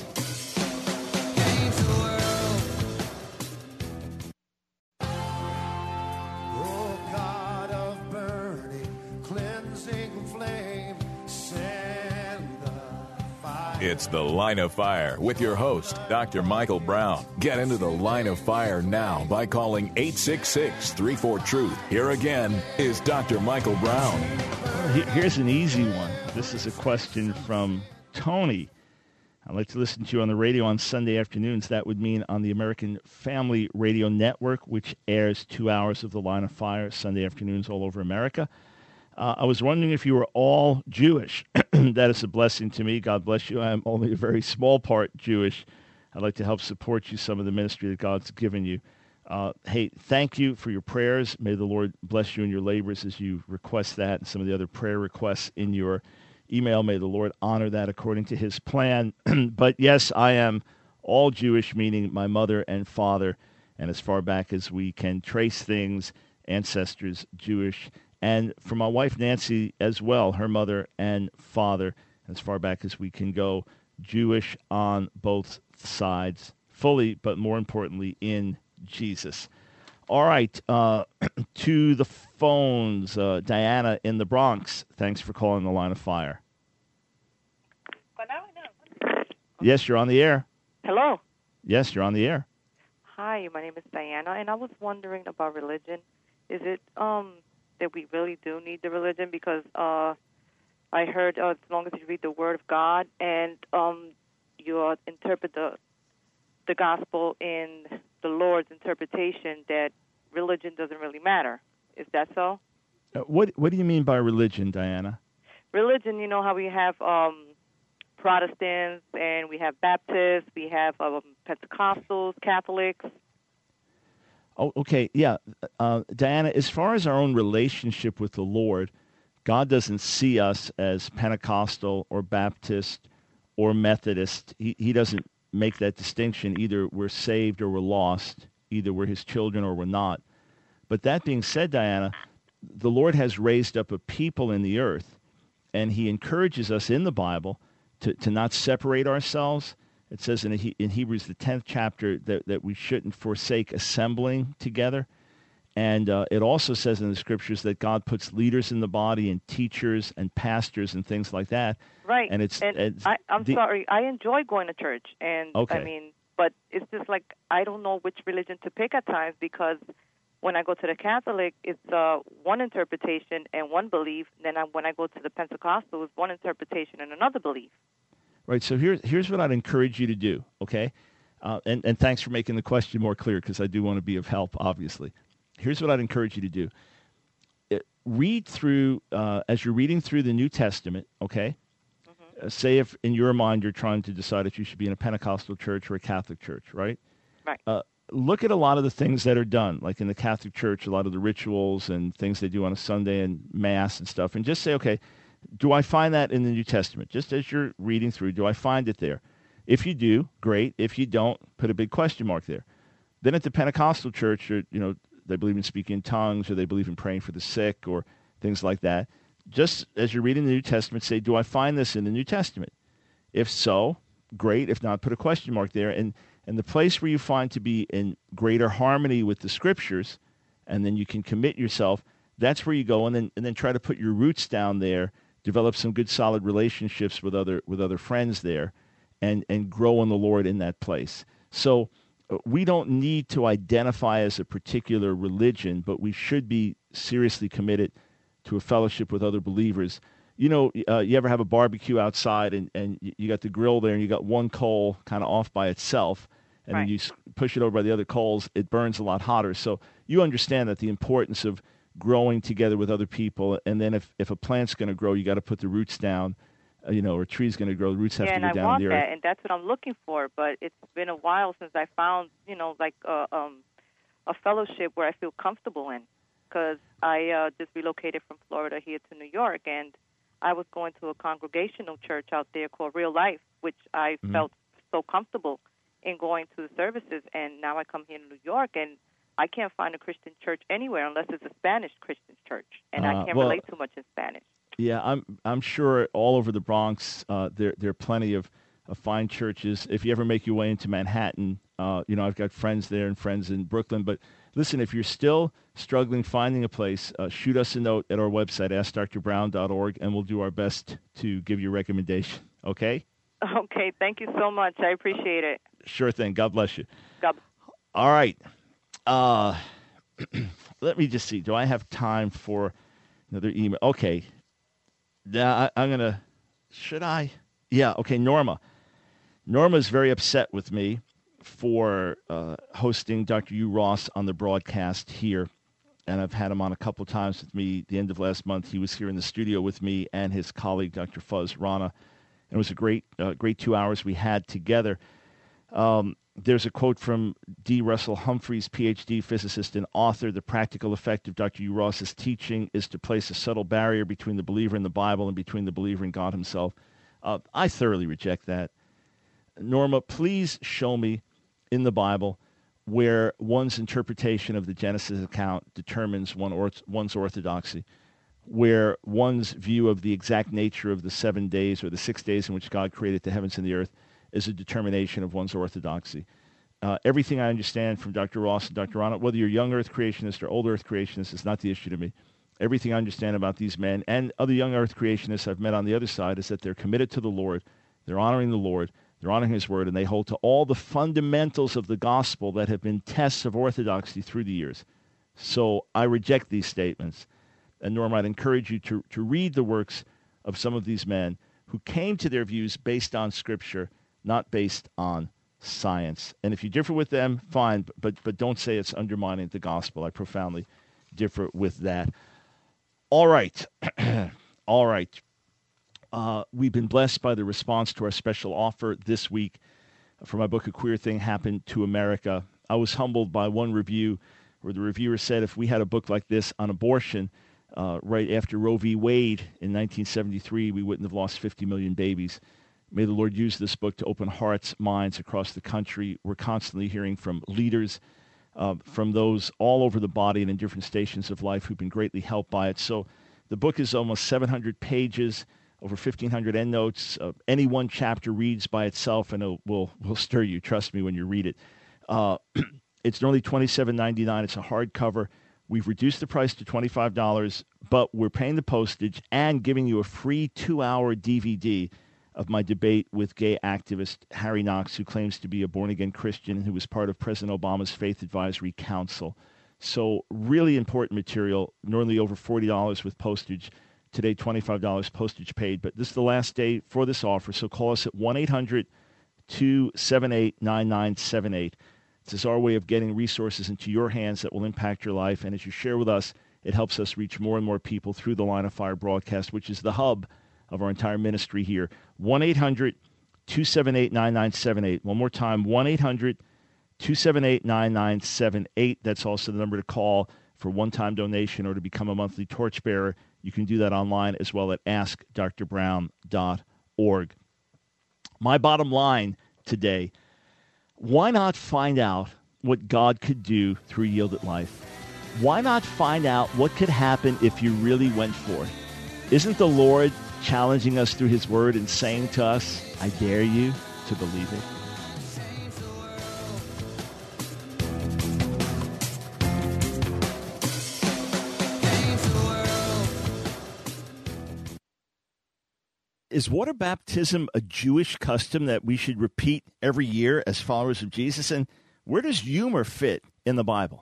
Oh, God of burning, cleansing flame, send the fire. It's The Line of Fire with your host, Dr. Michael Brown. Get into the Line of Fire now by calling 866-34-TRUTH. Here again is Dr. Michael Brown. Here's an easy one. This is a question from Tony. I'd like to listen to you on the radio on Sunday afternoons. That would mean on the American Family Radio Network, which airs 2 hours of The Line of Fire Sunday afternoons all over America. I was wondering if you were all Jewish. That is a blessing to me. God bless you. I am only a very small part Jewish. I'd like to help support you, some of the ministry that God's given you. Hey, thank you for your prayers. May the Lord bless you in your labors as you request that, and some of the other prayer requests in your email. May the Lord honor that according to his plan. But yes, I am all Jewish, meaning my mother and father, and as far back as we can trace things, ancestors Jewish. And for my wife, Nancy, as well, her mother and father, as far back as we can go, Jewish on both sides, fully, but more importantly, in Jesus. All right, to the phones. Diana in the Bronx, thanks for calling the Line of Fire. Yes, you're on the air. Hello. Yes, you're on the air. Hi, my name is Diana, and I was wondering about religion. Is it that we really do need the religion? Because I heard as long as you read the Word of God and you interpret the gospel in the Lord's interpretation, that religion doesn't really matter. Is that so? What do you mean by religion, Diana? Religion, you know how we have Protestants and we have Baptists, we have Pentecostals, Catholics. Oh, okay, yeah. Diana, as far as our own relationship with the Lord, God doesn't see us as Pentecostal or Baptist or Methodist. He doesn't make that distinction. Either we're saved or we're lost. Either we're his children or we're not. But that being said, Diana, the Lord has raised up a people in the earth, and he encourages us in the Bible to not separate ourselves. It says in Hebrews, the 10th chapter, that we shouldn't forsake assembling together. And it also says in the scriptures that God puts leaders in the body and teachers and pastors and things like that. Right. And I'm sorry. I enjoy going to church. And okay. I mean, but it's just like I don't know which religion to pick at times, because when I go to the Catholic, it's one interpretation and one belief. Then when I go to the Pentecostal, it's one interpretation and another belief. Right. So here's what I'd encourage you to do, okay? And thanks for making the question more clear, because I do want to be of help, obviously. Here's what I'd encourage you to do. Read through, as you're reading through the New Testament, okay? Mm-hmm. Say if in your mind you're trying to decide if you should be in a Pentecostal church or a Catholic church, right? Right. Look at a lot of the things that are done, like in the Catholic Church, a lot of the rituals and things they do on a Sunday and Mass and stuff, and just say, okay, do I find that in the New Testament? Just as you're reading through, do I find it there? If you do, great. If you don't, put a big question mark there. Then at the Pentecostal church, they believe in speaking in tongues, or they believe in praying for the sick, or things like that. Just as you're reading the New Testament, say, do I find this in the New Testament? If so, great. If not, put a question mark there. And the place where you find to be in greater harmony with the Scriptures, and then you can commit yourself, that's where you go, and then try to put your roots down there, develop some good solid relationships with other friends there, and grow in the Lord in that place. So we don't need to identify as a particular religion, but we should be seriously committed to a fellowship with other believers. You know, you ever have a barbecue outside and you got the grill there and you got one coal kind of off by itself, and Right. then you push it over by the other coals, it burns a lot hotter. So you understand that the importance of growing together with other people, and then if a plant's going to grow, you got to put the roots down, or a tree's going to grow, the roots have Yeah, to and go I down want the that, earth. and that's what I'm looking for. But it's been a while since I found, like a fellowship where I feel comfortable in, because I just relocated from Florida here to New York, and I was going to a congregational church out there called Real Life, which I felt so comfortable in going to the services. And now I come here to New York, and I can't find a Christian church anywhere unless it's a Spanish Christian church, and I can't relate too much in Spanish. Yeah, I'm sure all over the Bronx there are plenty of fine churches. If you ever make your way into Manhattan, I've got friends there and friends in Brooklyn. But listen, if you're still struggling finding a place, shoot us a note at our website, AskDrBrown.org, and we'll do our best to give you a recommendation. Okay? Okay, thank you so much. I appreciate it. Sure thing. God bless you. God. All right. Let me just see. Do I have time for another email? Okay. Now I'm going to, should I? Yeah, okay, Norma. Norma's very upset with me for hosting Dr. Hugh Ross on the broadcast here, and I've had him on a couple of times with me. The end of last month, he was here in the studio with me and his colleague, Dr. Fuzz Rana. And it was a great 2 hours we had together. There's a quote from D. Russell Humphreys, Ph.D., physicist and author. The practical effect of Dr. Hugh Ross's teaching is to place a subtle barrier between the believer and the Bible and between the believer and God himself. I thoroughly reject that. Norma, please show me in the Bible where one's interpretation of the Genesis account determines one's orthodoxy, where one's view of the exact nature of the 7 days or the 6 days in which God created the heavens and the earth is a determination of one's orthodoxy. Everything I understand from Dr. Ross and Dr. Rana, whether you're young earth creationist or old earth creationist, is not the issue to me. Everything I understand about these men and other young earth creationists I've met on the other side is that they're committed to the Lord, they're honoring the Lord, they're honoring his word, and they hold to all the fundamentals of the gospel that have been tests of orthodoxy through the years. So I reject these statements. And Norma, I'd encourage you to read the works of some of these men who came to their views based on Scripture, not based on science. And if you differ with them, fine, but don't say it's undermining the gospel. I profoundly differ with that. All right. All right. We've been blessed by the response to our special offer this week for my book, A Queer Thing Happened to America. I was humbled by one review where the reviewer said if we had a book like this on abortion right after Roe v. Wade in 1973, we wouldn't have lost 50 million babies. May the Lord use this book to open hearts, minds across the country. We're constantly hearing from leaders, from those all over the body and in different stations of life who've been greatly helped by it. So the book is almost 700 pages, over 1,500 endnotes. Any one chapter reads by itself, and it will stir you. Trust me when you read it. It's only $27.99. It's a hardcover. We've reduced the price to $25, but we're paying the postage and giving you a free 2-hour DVD of my debate with gay activist Harry Knox, who claims to be a born-again Christian and who was part of President Obama's Faith Advisory Council. So really important material, normally over $40 with postage. Today, $25 postage paid. But this is the last day for this offer, so call us at 1-800-278-9978. This is our way of getting resources into your hands that will impact your life. And as you share with us, it helps us reach more and more people through the Line of Fire broadcast, which is the hub of our entire ministry here. 1-800-278-9978. One more time, 1-800-278-9978. That's also the number to call for one-time donation or to become a monthly torchbearer. You can do that online as well at AskDrBrown.org. My bottom line today, why not find out what God could do through Yielded Life? Why not find out what could happen if you really went for it? Isn't the Lord challenging us through his word and saying to us, I dare you to believe it? Is water baptism a Jewish custom that we should repeat every year as followers of Jesus? And Where does humor fit in the Bible?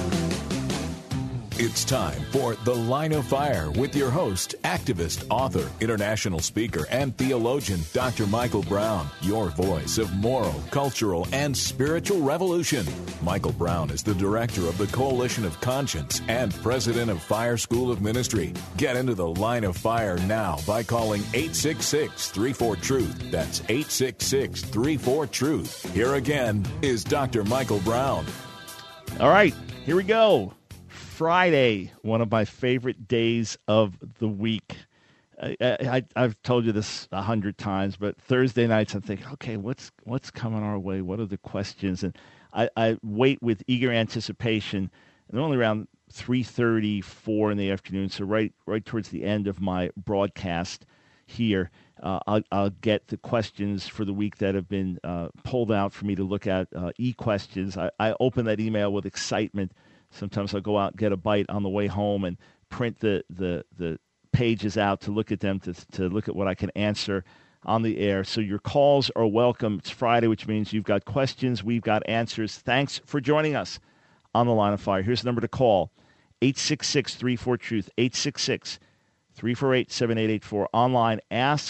It's time for The Line of Fire with your host, activist, author, international speaker, and theologian, Dr. Michael Brown, your voice of moral, cultural, and spiritual revolution. Michael Brown is the director of the Coalition of Conscience and president of Fire School of Ministry. Get into The Line of Fire now by calling 866-34-TRUTH. That's 866-34-TRUTH. Here again is Dr. Michael Brown. All right, here we go. Friday, one of my favorite days of the week. I've told you this 100 times, but Thursday nights I'm thinking, okay, what's coming our way? What are the questions? And I wait with eager anticipation. And they're only around 3:30, 4 in the afternoon, so right towards the end of my broadcast here, I'll get the questions for the week that have been pulled out for me to look at, e-questions. I open that email with excitement. Sometimes I'll go out and get a bite on the way home and print the pages out to look at them, to look at what I can answer on the air. So your calls are welcome. It's Friday, which means you've got questions, we've got answers. Thanks for joining us on The Line of Fire. Here's the number to call, 866-34-TRUTH, 866-348-7884. Online,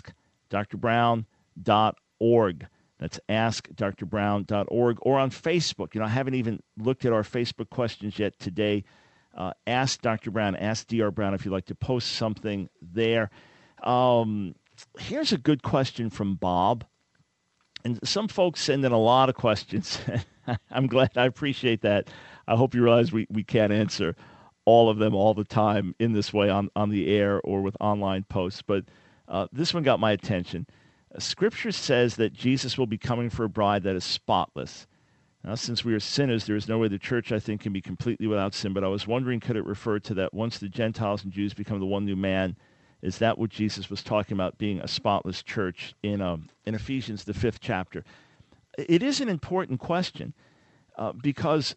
askdrbrown.org. That's askdrbrown.org, or on Facebook. I haven't even looked at our Facebook questions yet today. Ask Dr. Brown, ask Dr. Brown if you'd like to post something there. Here's a good question from Bob. And some folks send in a lot of questions. I'm glad. I appreciate that. I hope you realize we can't answer all of them all the time in this way on the air or with online posts. But this one got my attention. Scripture says that Jesus will be coming for a bride that is spotless. Now, since we are sinners, there is no way the church, I think, can be completely without sin. But I was wondering, could it refer to that once the Gentiles and Jews become the one new man? Is that what Jesus was talking about, being a spotless church in Ephesians, the 5th chapter? It is an important question because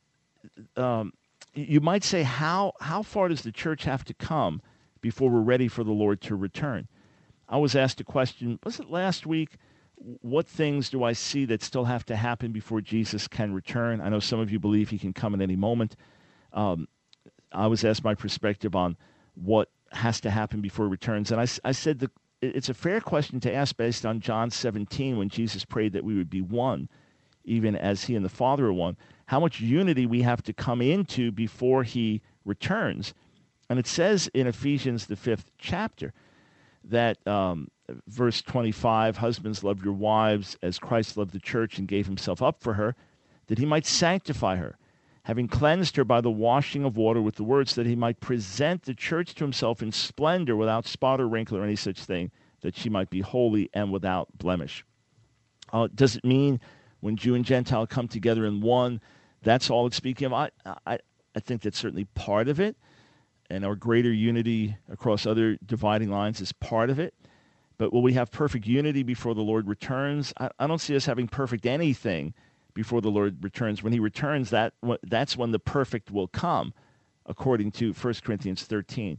you might say, how far does the church have to come before we're ready for the Lord to return? I was asked a question, was it last week? What things do I see that still have to happen before Jesus can return? I know some of you believe he can come at any moment. I was asked my perspective on what has to happen before he returns. And I said that it's a fair question to ask based on John 17, when Jesus prayed that we would be one, even as he and the Father are one. How much unity we have to come into before he returns. And it says in Ephesians, the 5th chapter, that verse 25, husbands, love your wives as Christ loved the church and gave himself up for her, that he might sanctify her, having cleansed her by the washing of water with the word, so that he might present the church to himself in splendor, without spot or wrinkle or any such thing, that she might be holy and without blemish. Does it mean when Jew and Gentile come together in one, that's all it's speaking of? I think that's certainly part of it. And our greater unity across other dividing lines is part of it. But will we have perfect unity before the Lord returns? I don't see us having perfect anything before the Lord returns. When he returns, that's when the perfect will come, according to 1 Corinthians 13.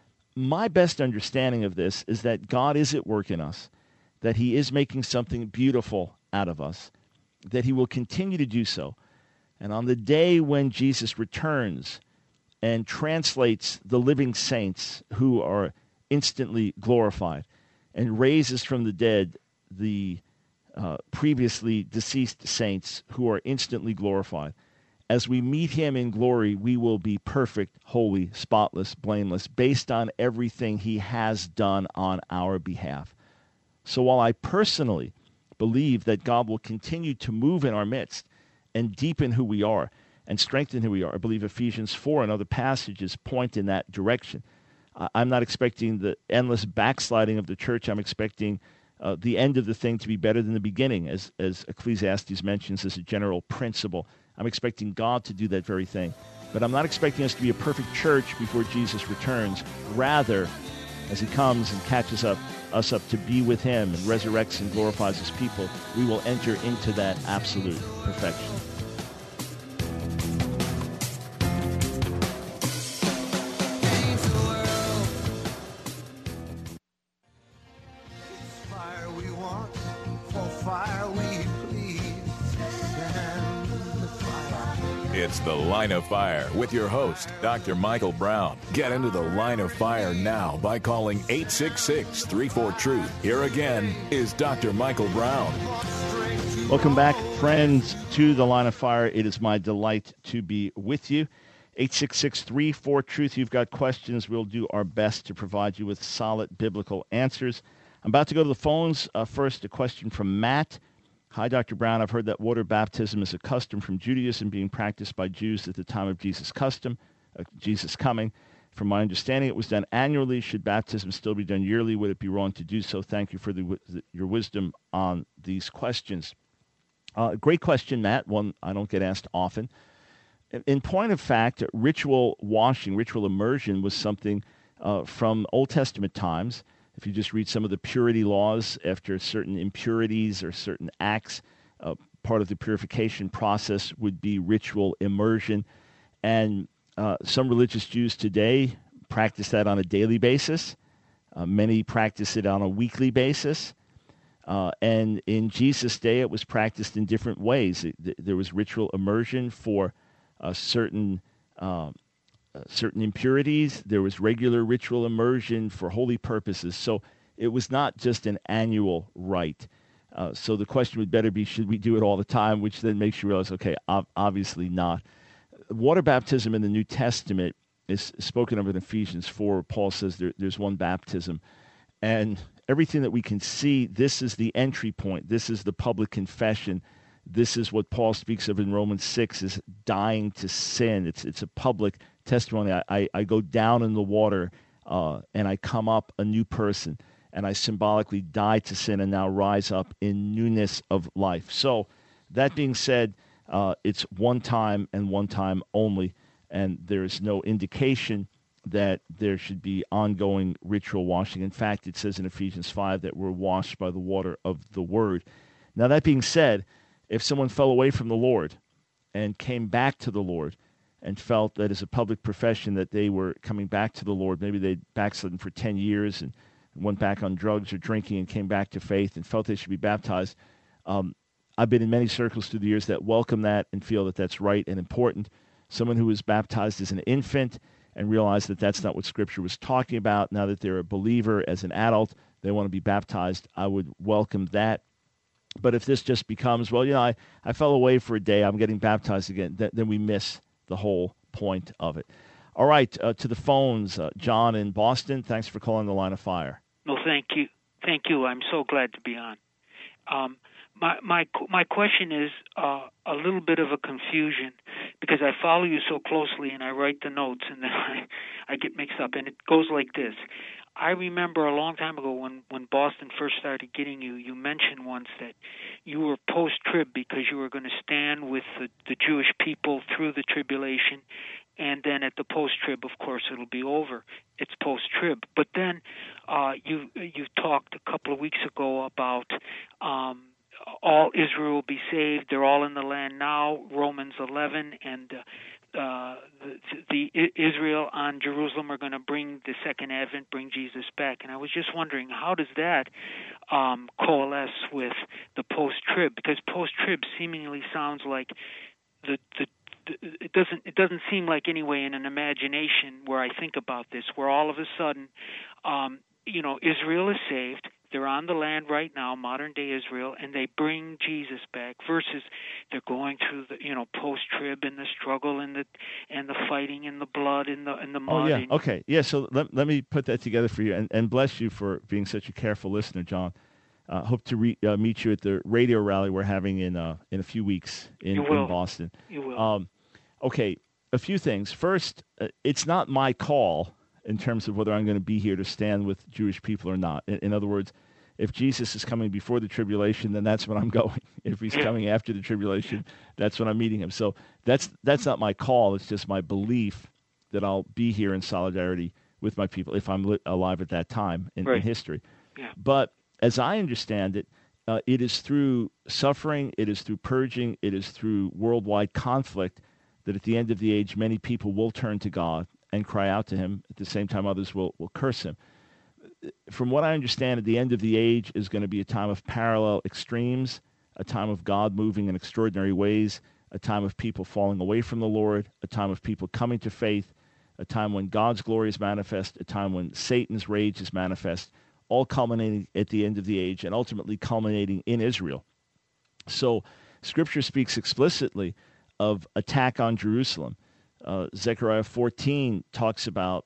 My best understanding of this is that God is at work in us, that he is making something beautiful out of us, that he will continue to do so. And on the day when Jesus returns and translates the living saints who are instantly glorified and raises from the dead the previously deceased saints who are instantly glorified, as we meet him in glory, we will be perfect, holy, spotless, blameless, based on everything he has done on our behalf. So while I personally believe that God will continue to move in our midst and deepen who we are, and strengthen who we are. I believe Ephesians 4 and other passages point in that direction. I'm not expecting the endless backsliding of the church. I'm expecting the end of the thing to be better than the beginning, as Ecclesiastes mentions as a general principle. I'm expecting God to do that very thing. But I'm not expecting us to be a perfect church before Jesus returns. Rather, as he comes and catches us up to be with him and resurrects and glorifies his people, we will enter into that absolute perfection. Fire we want, for fire we please. Stand It's The Line of Fire with your host, Dr. Michael Brown. Get into the Line of Fire now by calling 866-34-TRUTH. Here again is Dr. Michael Brown. Welcome back, friends, to The Line of Fire. It is my delight to be with you. 866-34-TRUTH. You've got questions. We'll do our best to provide you with solid biblical answers. I'm about to go to the phones. First, a question from Matt. Hi, Dr. Brown. I've heard that water baptism is a custom from Judaism being practiced by Jews at the time of Jesus' coming. From my understanding, it was done annually. Should baptism still be done yearly? Would it be wrong to do so? Thank you for your wisdom on these questions. Great question, Matt. One I don't get asked often. In point of fact, ritual washing, ritual immersion was something from Old Testament times. If you just read some of the purity laws, after certain impurities or certain acts, part of the purification process would be ritual immersion. And some religious Jews today practice that on a daily basis. Many practice it on a weekly basis. And in Jesus' day, it was practiced in different ways. There was ritual immersion for certain impurities. There was regular ritual immersion for holy purposes. So it was not just an annual rite. So the question would better be, should we do it all the time? Which then makes you realize, okay, obviously not. Water baptism in the New Testament is spoken of in Ephesians 4. Paul says there's one baptism. And everything that we can see, this is the entry point. This is the public confession. This is what Paul speaks of in Romans 6 is dying to sin. It's a public testimony. I go down in the water and I come up a new person, and I symbolically die to sin and now rise up in newness of life. So that being said, it's one time and one time only, and there's no indication that there should be ongoing ritual washing. In fact, it says in Ephesians 5 that we're washed by the water of the Word. Now, that being said, if someone fell away from the Lord and came back to the Lord and felt that as a public profession that they were coming back to the Lord, maybe they'd backslidden for 10 years and went back on drugs or drinking and came back to faith and felt they should be baptized, I've been in many circles through the years that welcome that and feel that that's right and important. Someone who was baptized as an infant and realized that that's not what Scripture was talking about, now that they're a believer as an adult, they want to be baptized, I would welcome that. But if this just becomes, well, I fell away for a day, I'm getting baptized again, then we miss the whole point of it. All right, to the phones, John in Boston, thanks for calling the Line of Fire. No, thank you. Thank you. I'm so glad to be on. My question is a little bit of a confusion because I follow you so closely and I write the notes and then I get mixed up. And it goes like this. I remember a long time ago when Boston first started getting you, you mentioned once that you were post-trib because you were going to stand with the Jewish people through the tribulation, and then at the post-trib, of course, it'll be over. It's post-trib. But then you talked a couple of weeks ago about all Israel will be saved. They're all in the land now, Romans 11, and the Israel on Jerusalem are going to bring the second advent, bring Jesus back. And I was just wondering, how does that coalesce with the post-trib? Because post-trib seemingly sounds like it doesn't seem like anyway in an imagination where I think about this, where all of a sudden, Israel is saved. They're on the land right now, modern-day Israel, and they bring Jesus back. Versus they're going through the post-trib and the struggle and the fighting and the blood and the mud. Oh yeah, okay, yeah. So let me put that together for you, and bless you for being such a careful listener, John. Hope to meet you at the radio rally we're having in a few weeks in Boston. You will. Okay, a few things. First, it's not my call in terms of whether I'm going to be here to stand with Jewish people or not. In other words, if Jesus is coming before the tribulation, then that's when I'm going. If he's coming after the tribulation, that's when I'm meeting him. So that's not my call. It's just my belief that I'll be here in solidarity with my people if I'm alive at that time in history. Yeah. But as I understand it, it is through suffering, it is through purging, it is through worldwide conflict that at the end of the age, many people will turn to God and cry out to him. At the same time, others will curse him. From what I understand, at the end of the age is going to be a time of parallel extremes, a time of God moving in extraordinary ways, a time of people falling away from the Lord, a time of people coming to faith, a time when God's glory is manifest, a time when Satan's rage is manifest, all culminating at the end of the age and ultimately culminating in Israel. So Scripture speaks explicitly of attack on Jerusalem. Zechariah 14 talks about,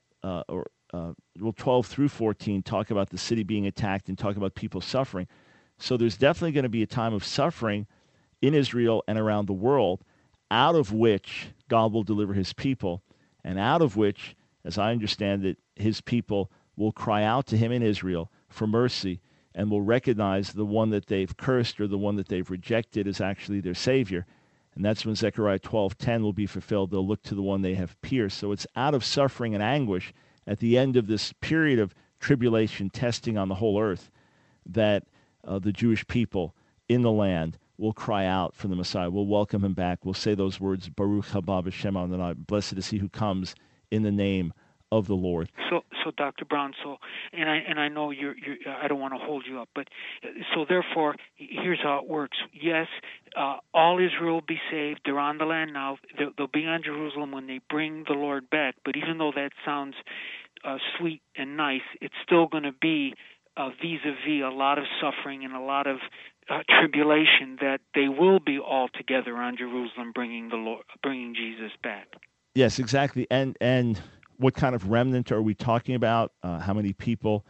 12 through 14 talk about the city being attacked and talk about people suffering. So there's definitely going to be a time of suffering in Israel and around the world, out of which God will deliver his people, and out of which, as I understand it, his people will cry out to him in Israel for mercy and will recognize the one that they've cursed or the one that they've rejected as actually their Savior. And that's when Zechariah 12:10 will be fulfilled. They'll look to the one they have pierced. So it's out of suffering and anguish at the end of this period of tribulation testing on the whole earth that the Jewish people in the land will cry out for the Messiah. We'll welcome him back. We'll say those words, Baruch haba b'shem Adonai, blessed is he who comes in the name of the Lord. So Dr. Brown, and I know you're I don't want to hold you up, but so therefore, here's how it works. Yes, all Israel will be saved. They're on the land now. They'll be on Jerusalem when they bring the Lord back. But even though that sounds sweet and nice, it's still going to be vis-a-vis a lot of suffering and a lot of tribulation, that they will be all together on Jerusalem bringing Jesus back. Yes, exactly. And what kind of remnant are we talking about? How many people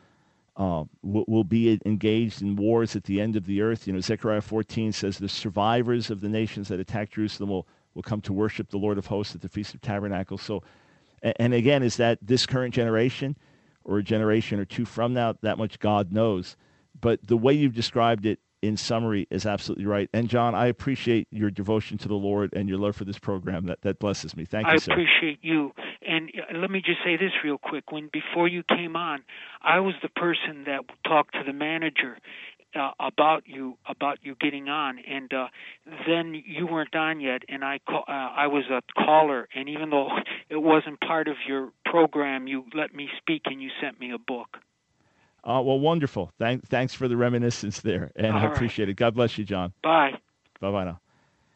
will be engaged in wars at the end of the earth? Zechariah 14 says the survivors of the nations that attack Jerusalem will come to worship the Lord of hosts at the Feast of Tabernacles. So, and again, is that this current generation or a generation or two from now? That much God knows. But the way you've described it in summary is absolutely right. And John, I appreciate your devotion to the Lord and your love for this program. That blesses me. Thank you, sir. I appreciate you. And let me just say this real quick. Before you came on, I was the person that talked to the manager about you getting on, and then you weren't on yet, and I was a caller, and even though it wasn't part of your program, you let me speak and you sent me a book. Well, wonderful. Thanks for the reminiscence there, and I appreciate it. God bless you, John. Bye. Bye-bye now.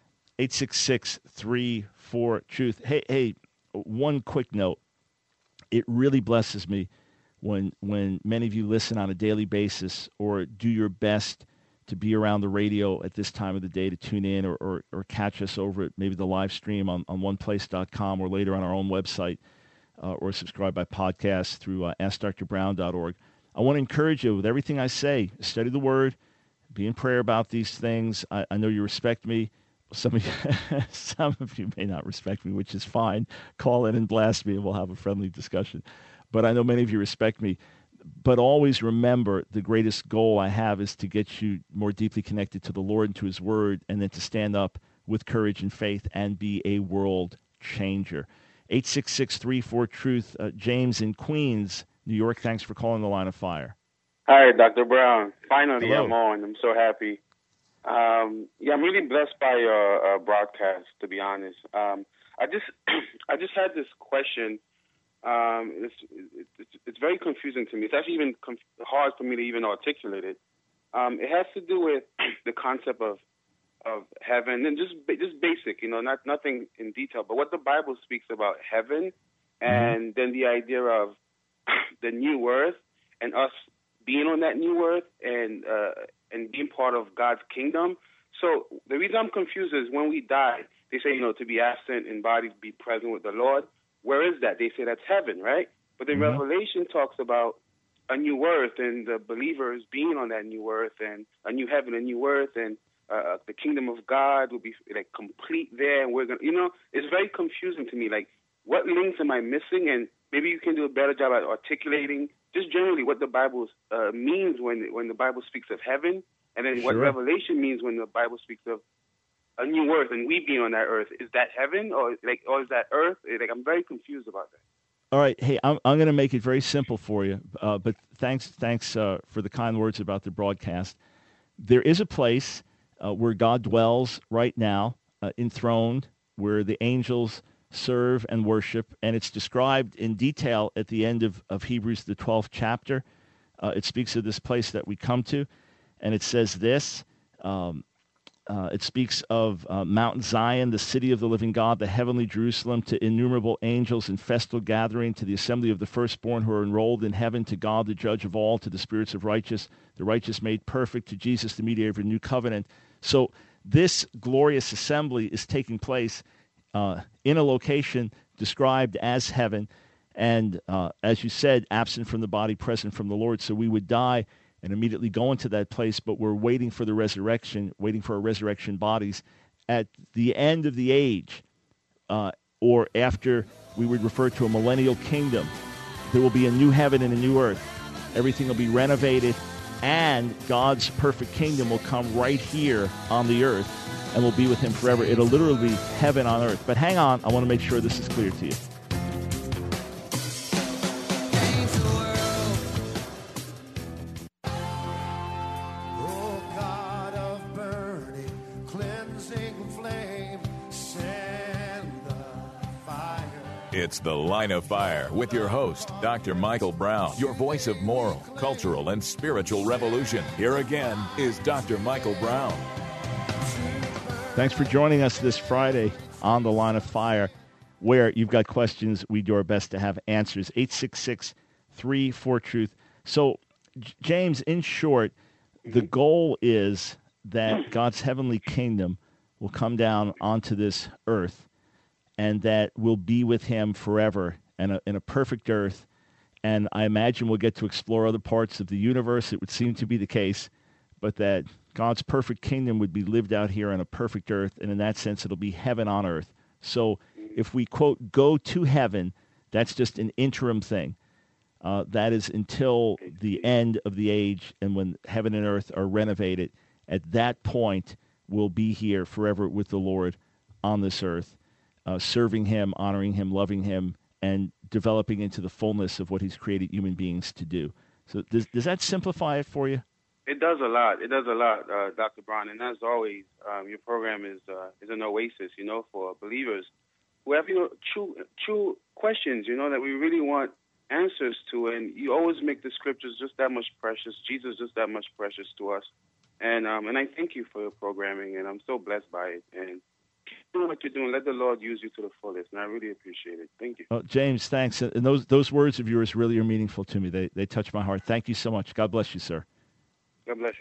866-34-TRUTH. Hey, one quick note. It really blesses me when many of you listen on a daily basis or do your best to be around the radio at this time of the day to tune in or catch us over at maybe the live stream on oneplace.com or later on our own website or subscribe by podcast through AskDrBrown.org. I want to encourage you with everything I say. Study the Word. Be in prayer about these things. I know you respect me. Some of you may not respect me, which is fine. Call in and blast me, and we'll have a friendly discussion. But I know many of you respect me. But always remember, the greatest goal I have is to get you more deeply connected to the Lord and to His Word, and then to stand up with courage and faith and be a world changer. 866-34-TRUTH. James in Queens, New York, thanks for calling the Line of Fire. Hi, Dr. Brown. Finally, Hello. I'm on. I'm so happy. I'm really blessed by your broadcast, to be honest. I just had this question. It's very confusing to me. It's actually even hard for me to even articulate it. It has to do with the concept of heaven, and just basic, nothing in detail, but what the Bible speaks about heaven, and then the idea of the new earth and us being on that new earth and being part of God's kingdom. So the reason I'm confused is when we die, they say, to be absent in body, be present with the Lord. Where is that? They say that's heaven, right? But then Revelation talks about a new earth and the believers being on that new earth and a new heaven, a new earth, and the kingdom of God will be like complete there. And we're going to, it's very confusing to me. Like, what links am I missing? And maybe you can do a better job at articulating just generally what the Bible means when the Bible speaks of heaven, and then what Revelation means when the Bible speaks of a new earth and we being on that earth. Is that heaven or is that earth? Like, I'm very confused about that. All right. Hey, I'm going to make it very simple for you, but thanks for the kind words about the broadcast. There is a place where God dwells right now, enthroned, where the angels serve and worship, and it's described in detail at the end of Hebrews, the 12th chapter. It speaks of this place that we come to, and it says this, it speaks of Mount Zion, the city of the living God, the heavenly Jerusalem, to innumerable angels in festal gathering, to the assembly of the firstborn who are enrolled in heaven, to God, the judge of all, to the spirits of the righteous made perfect, to Jesus, the mediator of a new covenant. So this glorious assembly is taking place in a location described as heaven, and as you said, absent from the body, present from the Lord. So we would die and immediately go into that place, but we're waiting for the resurrection, waiting for our resurrection bodies at the end of the age, or after we would refer to a millennial kingdom. There will be a new heaven and a new earth. Everything will be renovated, and God's perfect kingdom will come right here on the earth, and we'll be with him forever. It'll literally be heaven on earth. But hang on, I want to make sure this is clear to you. It's The Line of Fire with your host, Dr. Michael Brown, your voice of moral, cultural, and spiritual revolution. Here again is Dr. Michael Brown. Thanks for joining us this Friday on The Line of Fire, where you've got questions. We do our best to have answers. 866-34-TRUTH. So, James, in short, the goal is that God's heavenly kingdom will come down onto this earth, and that we'll be with him forever in a perfect earth. And I imagine we'll get to explore other parts of the universe. It would seem to be the case, but that God's perfect kingdom would be lived out here on a perfect earth, and in that sense, it'll be heaven on earth. So if we, quote, go to heaven, that's just an interim thing. That is until the end of the age, and when heaven and earth are renovated, at that point, we'll be here forever with the Lord on this earth. Serving him, honoring him, loving him, and developing into the fullness of what he's created human beings to do. So does that simplify it for you? It does a lot. It does a lot, Dr. Brown. And as always, your program is an oasis, for believers who have true questions, that we really want answers to. And you always make the scriptures just that much precious, Jesus just that much precious to us. And I thank you for your programming, and I'm so blessed by it. And doing what you're doing, let the Lord use you to the fullest, and I really appreciate it. Thank you. James, thanks. And those words of yours really are meaningful to me. They touch my heart. Thank you so much. God bless you, sir. God bless you.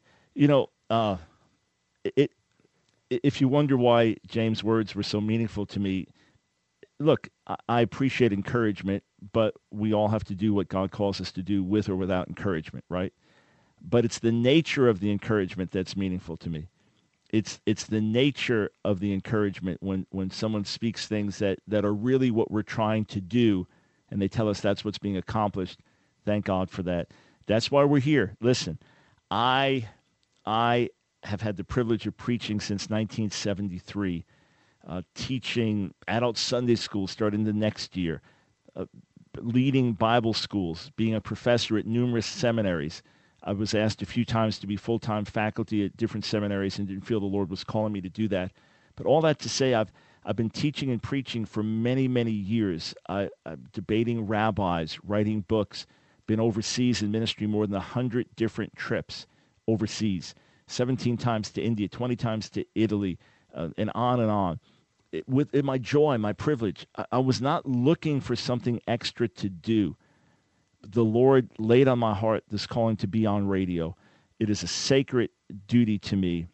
If you wonder why James' words were so meaningful to me, look, I appreciate encouragement, but we all have to do what God calls us to do with or without encouragement, right? But it's the nature of the encouragement that's meaningful to me. It's the nature of the encouragement when someone speaks things that are really what we're trying to do, and they tell us that's what's being accomplished. Thank God for that. That's why we're here. Listen, I have had the privilege of preaching since 1973, teaching adult Sunday school starting the next year, leading Bible schools, being a professor at numerous seminaries. I was asked a few times to be full-time faculty at different seminaries and didn't feel the Lord was calling me to do that. But all that to say, I've been teaching and preaching for many, many years. I'm debating rabbis, writing books, been overseas in ministry, more than 100 different trips overseas, 17 times to India, 20 times to Italy, and on and on. With my joy, my privilege, I was not looking for something extra to do. The Lord laid on my heart this calling to be on radio. It is a sacred duty to me.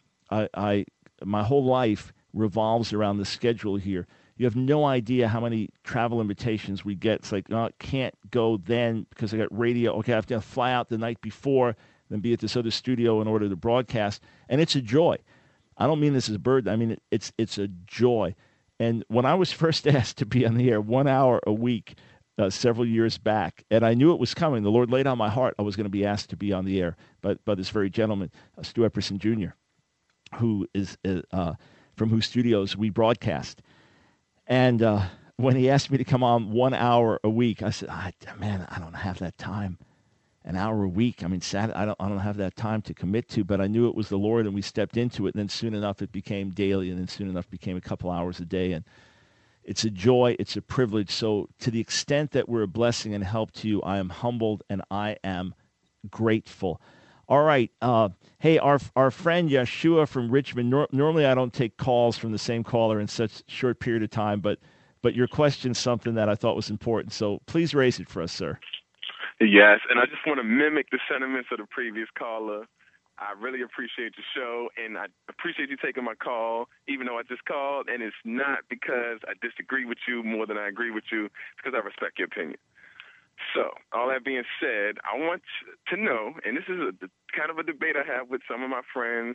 My whole life revolves around the schedule here. You have no idea how many travel invitations we get. It's like, no, I can't go then because I got radio. Okay, I have to fly out the night before, then be at this other studio in order to broadcast. And it's a joy. I don't mean this as a burden. I mean, it's a joy. And when I was first asked to be on the air 1 hour a week, several years back, and I knew it was coming. The Lord laid on my heart I was going to be asked to be on the air by this very gentleman, Stu Epperson Jr., who is from whose studios we broadcast. And when he asked me to come on 1 hour a week, I said, man, I don't have that time. An hour a week. I mean, Saturday, I don't have that time to commit to, but I knew it was the Lord, and we stepped into it. And then soon enough, it became daily, and then soon enough, it became a couple hours a day. And it's a joy. It's a privilege. So to the extent that we're a blessing and help to you, I am humbled and I am grateful. All right. Hey, our friend Yeshua from Richmond. Normally, I don't take calls from the same caller in such a short period of time, but your question's something that I thought was important. So please raise it for us, sir. Yes, and I just want to mimic the sentiments of the previous caller. I really appreciate the show, and I appreciate you taking my call, even though I just called. And it's not because I disagree with you more than I agree with you. It's because I respect your opinion. So, all that being said, I want to know, and this is kind of a debate I have with some of my friends,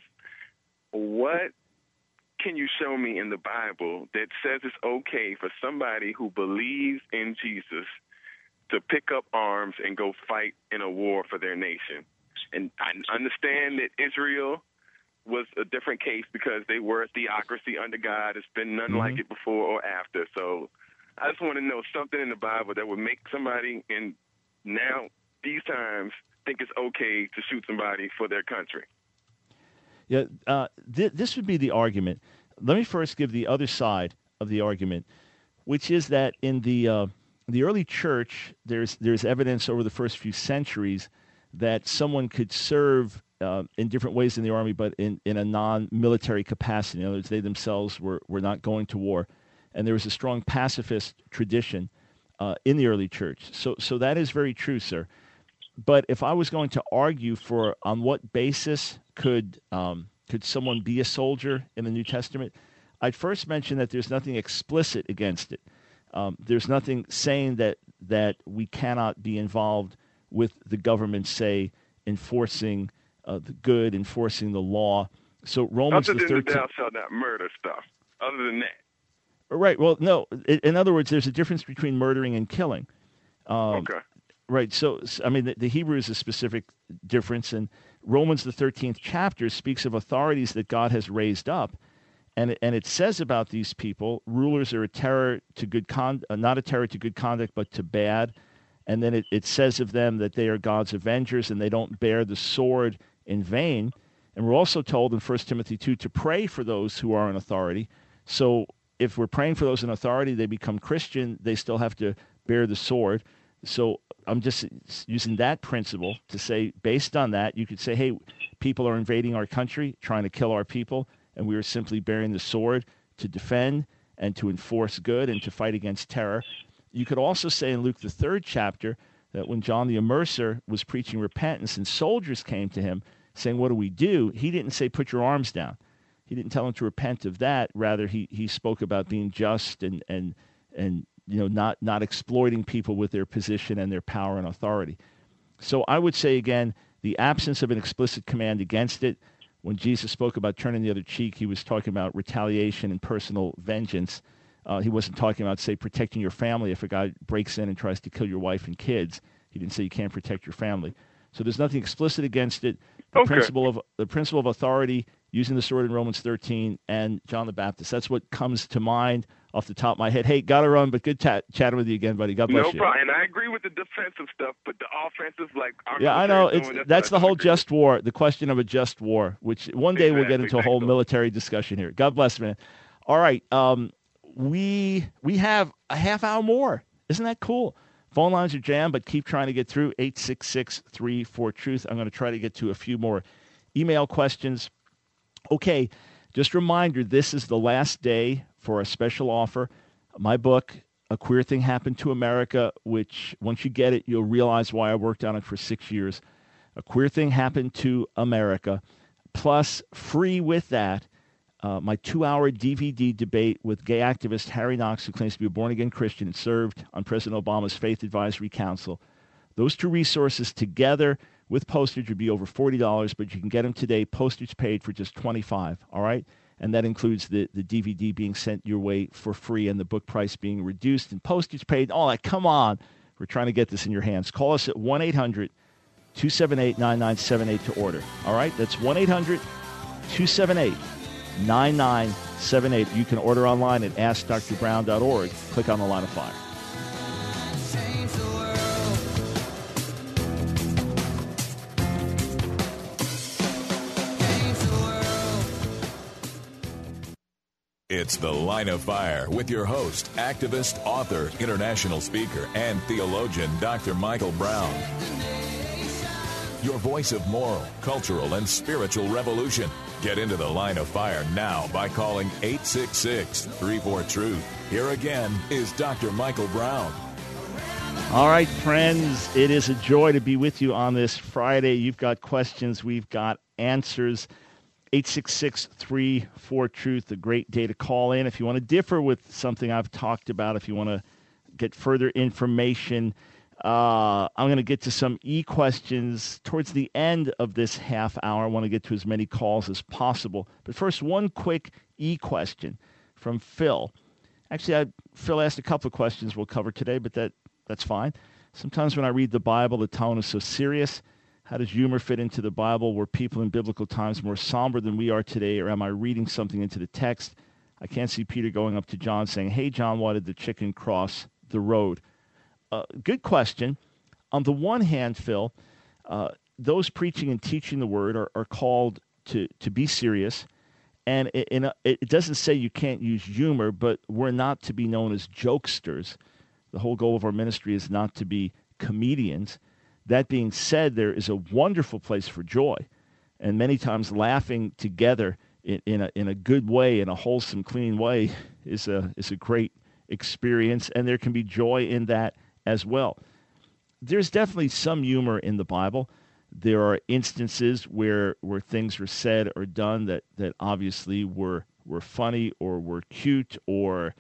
what can you show me in the Bible that says it's okay for somebody who believes in Jesus to pick up arms and go fight in a war for their nation? And I understand that Israel was a different case because they were a theocracy under God. It's been none like it before or after. So I just want to know something in the Bible that would make somebody in now these times think it's okay to shoot somebody for their country. Yeah, this would be the argument. Let me first give the other side of the argument, which is that in the early church, there's evidence over the first few centuries that someone could serve in different ways in the army, but in a non-military capacity. In other words, they themselves were not going to war. And there was a strong pacifist tradition in the early church. So that is very true, sir. But if I was going to argue for on what basis could someone be a soldier in the New Testament, I'd first mention that there's nothing explicit against it. There's nothing saying that we cannot be involved with the government, say, enforcing the good, enforcing the law. So Romans other the 13th. Other than thou shalt not murder stuff. Other than that. Right. Well, no. In other words, there's a difference between murdering and killing. Okay. Right. So, I mean, the Hebrew is a specific difference, and Romans the 13th chapter speaks of authorities that God has raised up, and it says about these people, rulers are a terror to good not a terror to good conduct, but to bad. And then it says of them that they are God's avengers and they don't bear the sword in vain. And we're also told in 1 Timothy 2 to pray for those who are in authority. So if we're praying for those in authority, they become Christian, they still have to bear the sword. So I'm just using that principle to say, based on that, you could say, hey, people are invading our country, trying to kill our people, and we are simply bearing the sword to defend and to enforce good and to fight against terror. You could also say in Luke the 3rd chapter that when John the Immerser was preaching repentance and soldiers came to him saying, what do we do? He didn't say, put your arms down. He didn't tell them to repent of that. Rather, he spoke about being just and not exploiting people with their position and their power and authority. So I would say, again, the absence of an explicit command against it. When Jesus spoke about turning the other cheek, he was talking about retaliation and personal vengeance. He wasn't talking about, say, protecting your family if a guy breaks in and tries to kill your wife and kids. He didn't say you can't protect your family. So there's nothing explicit against it. The principle of authority, using the sword in Romans 13, and John the Baptist. That's what comes to mind off the top of my head. Hey, got to run, but good chatting with you again, buddy. God bless you. No problem. And I agree with the defensive stuff, but the offensive, like... Yeah, I know. That's the whole just war, the question of a just war, which one day we'll get into a whole military discussion here. God bless, man. All right. We have a half hour more. Isn't that cool? Phone lines are jammed, but keep trying to get through. 866-34-TRUTH. I'm going to try to get to a few more email questions. Okay, just a reminder, this is the last day for a special offer. My book, A Queer Thing Happened to America, which once you get it, you'll realize why I worked on it for 6 years. A Queer Thing Happened to America. Plus, free with that, my 2-hour DVD debate with gay activist Harry Knox, who claims to be a born-again Christian and served on President Obama's Faith Advisory Council. Those two resources together with postage would be over $40, but you can get them today, postage paid for just $25, all right? And that includes the DVD being sent your way for free and the book price being reduced and postage paid. All that, come on. We're trying to get this in your hands. Call us at 1-800-278-9978 to order, all right? That's 1-800-278-9978. You can order online at AskDrBrown.org. Click on the Line of Fire. It's The Line of Fire with your host, activist, author, international speaker, and theologian, Dr. Michael Brown. your voice of moral, cultural, and spiritual revolution. Get into the line of fire now by calling 866-34-TRUTH. Here again is Dr. Michael Brown. All right, friends, it is a joy to be with you on this Friday. You've got questions, we've got answers. 866-34-TRUTH, a great day to call in. If you want to differ with something I've talked about, if you want to get further information, I'm going to get to some e-questions towards the end of this half hour. I want to get to as many calls as possible. But first, one quick e-question from Phil. Actually, Phil asked a couple of questions we'll cover today, but that's fine. Sometimes when I read the Bible, the tone is so serious. How does humor fit into the Bible? Were people in biblical times more somber than we are today, or am I reading something into the text? I can't see Peter going up to John saying, "Hey, John, why did the chicken cross the road?" Good question. On the one hand, Phil, those preaching and teaching the word are called to be serious. And it doesn't say you can't use humor, but we're not to be known as jokesters. The whole goal of our ministry is not to be comedians. That being said, there is a wonderful place for joy. And many times laughing together in a good way, in a wholesome, clean way, is a great experience. And there can be joy in that as well. There's definitely some humor in the Bible. There are instances where things were said or done that obviously were funny or were cute or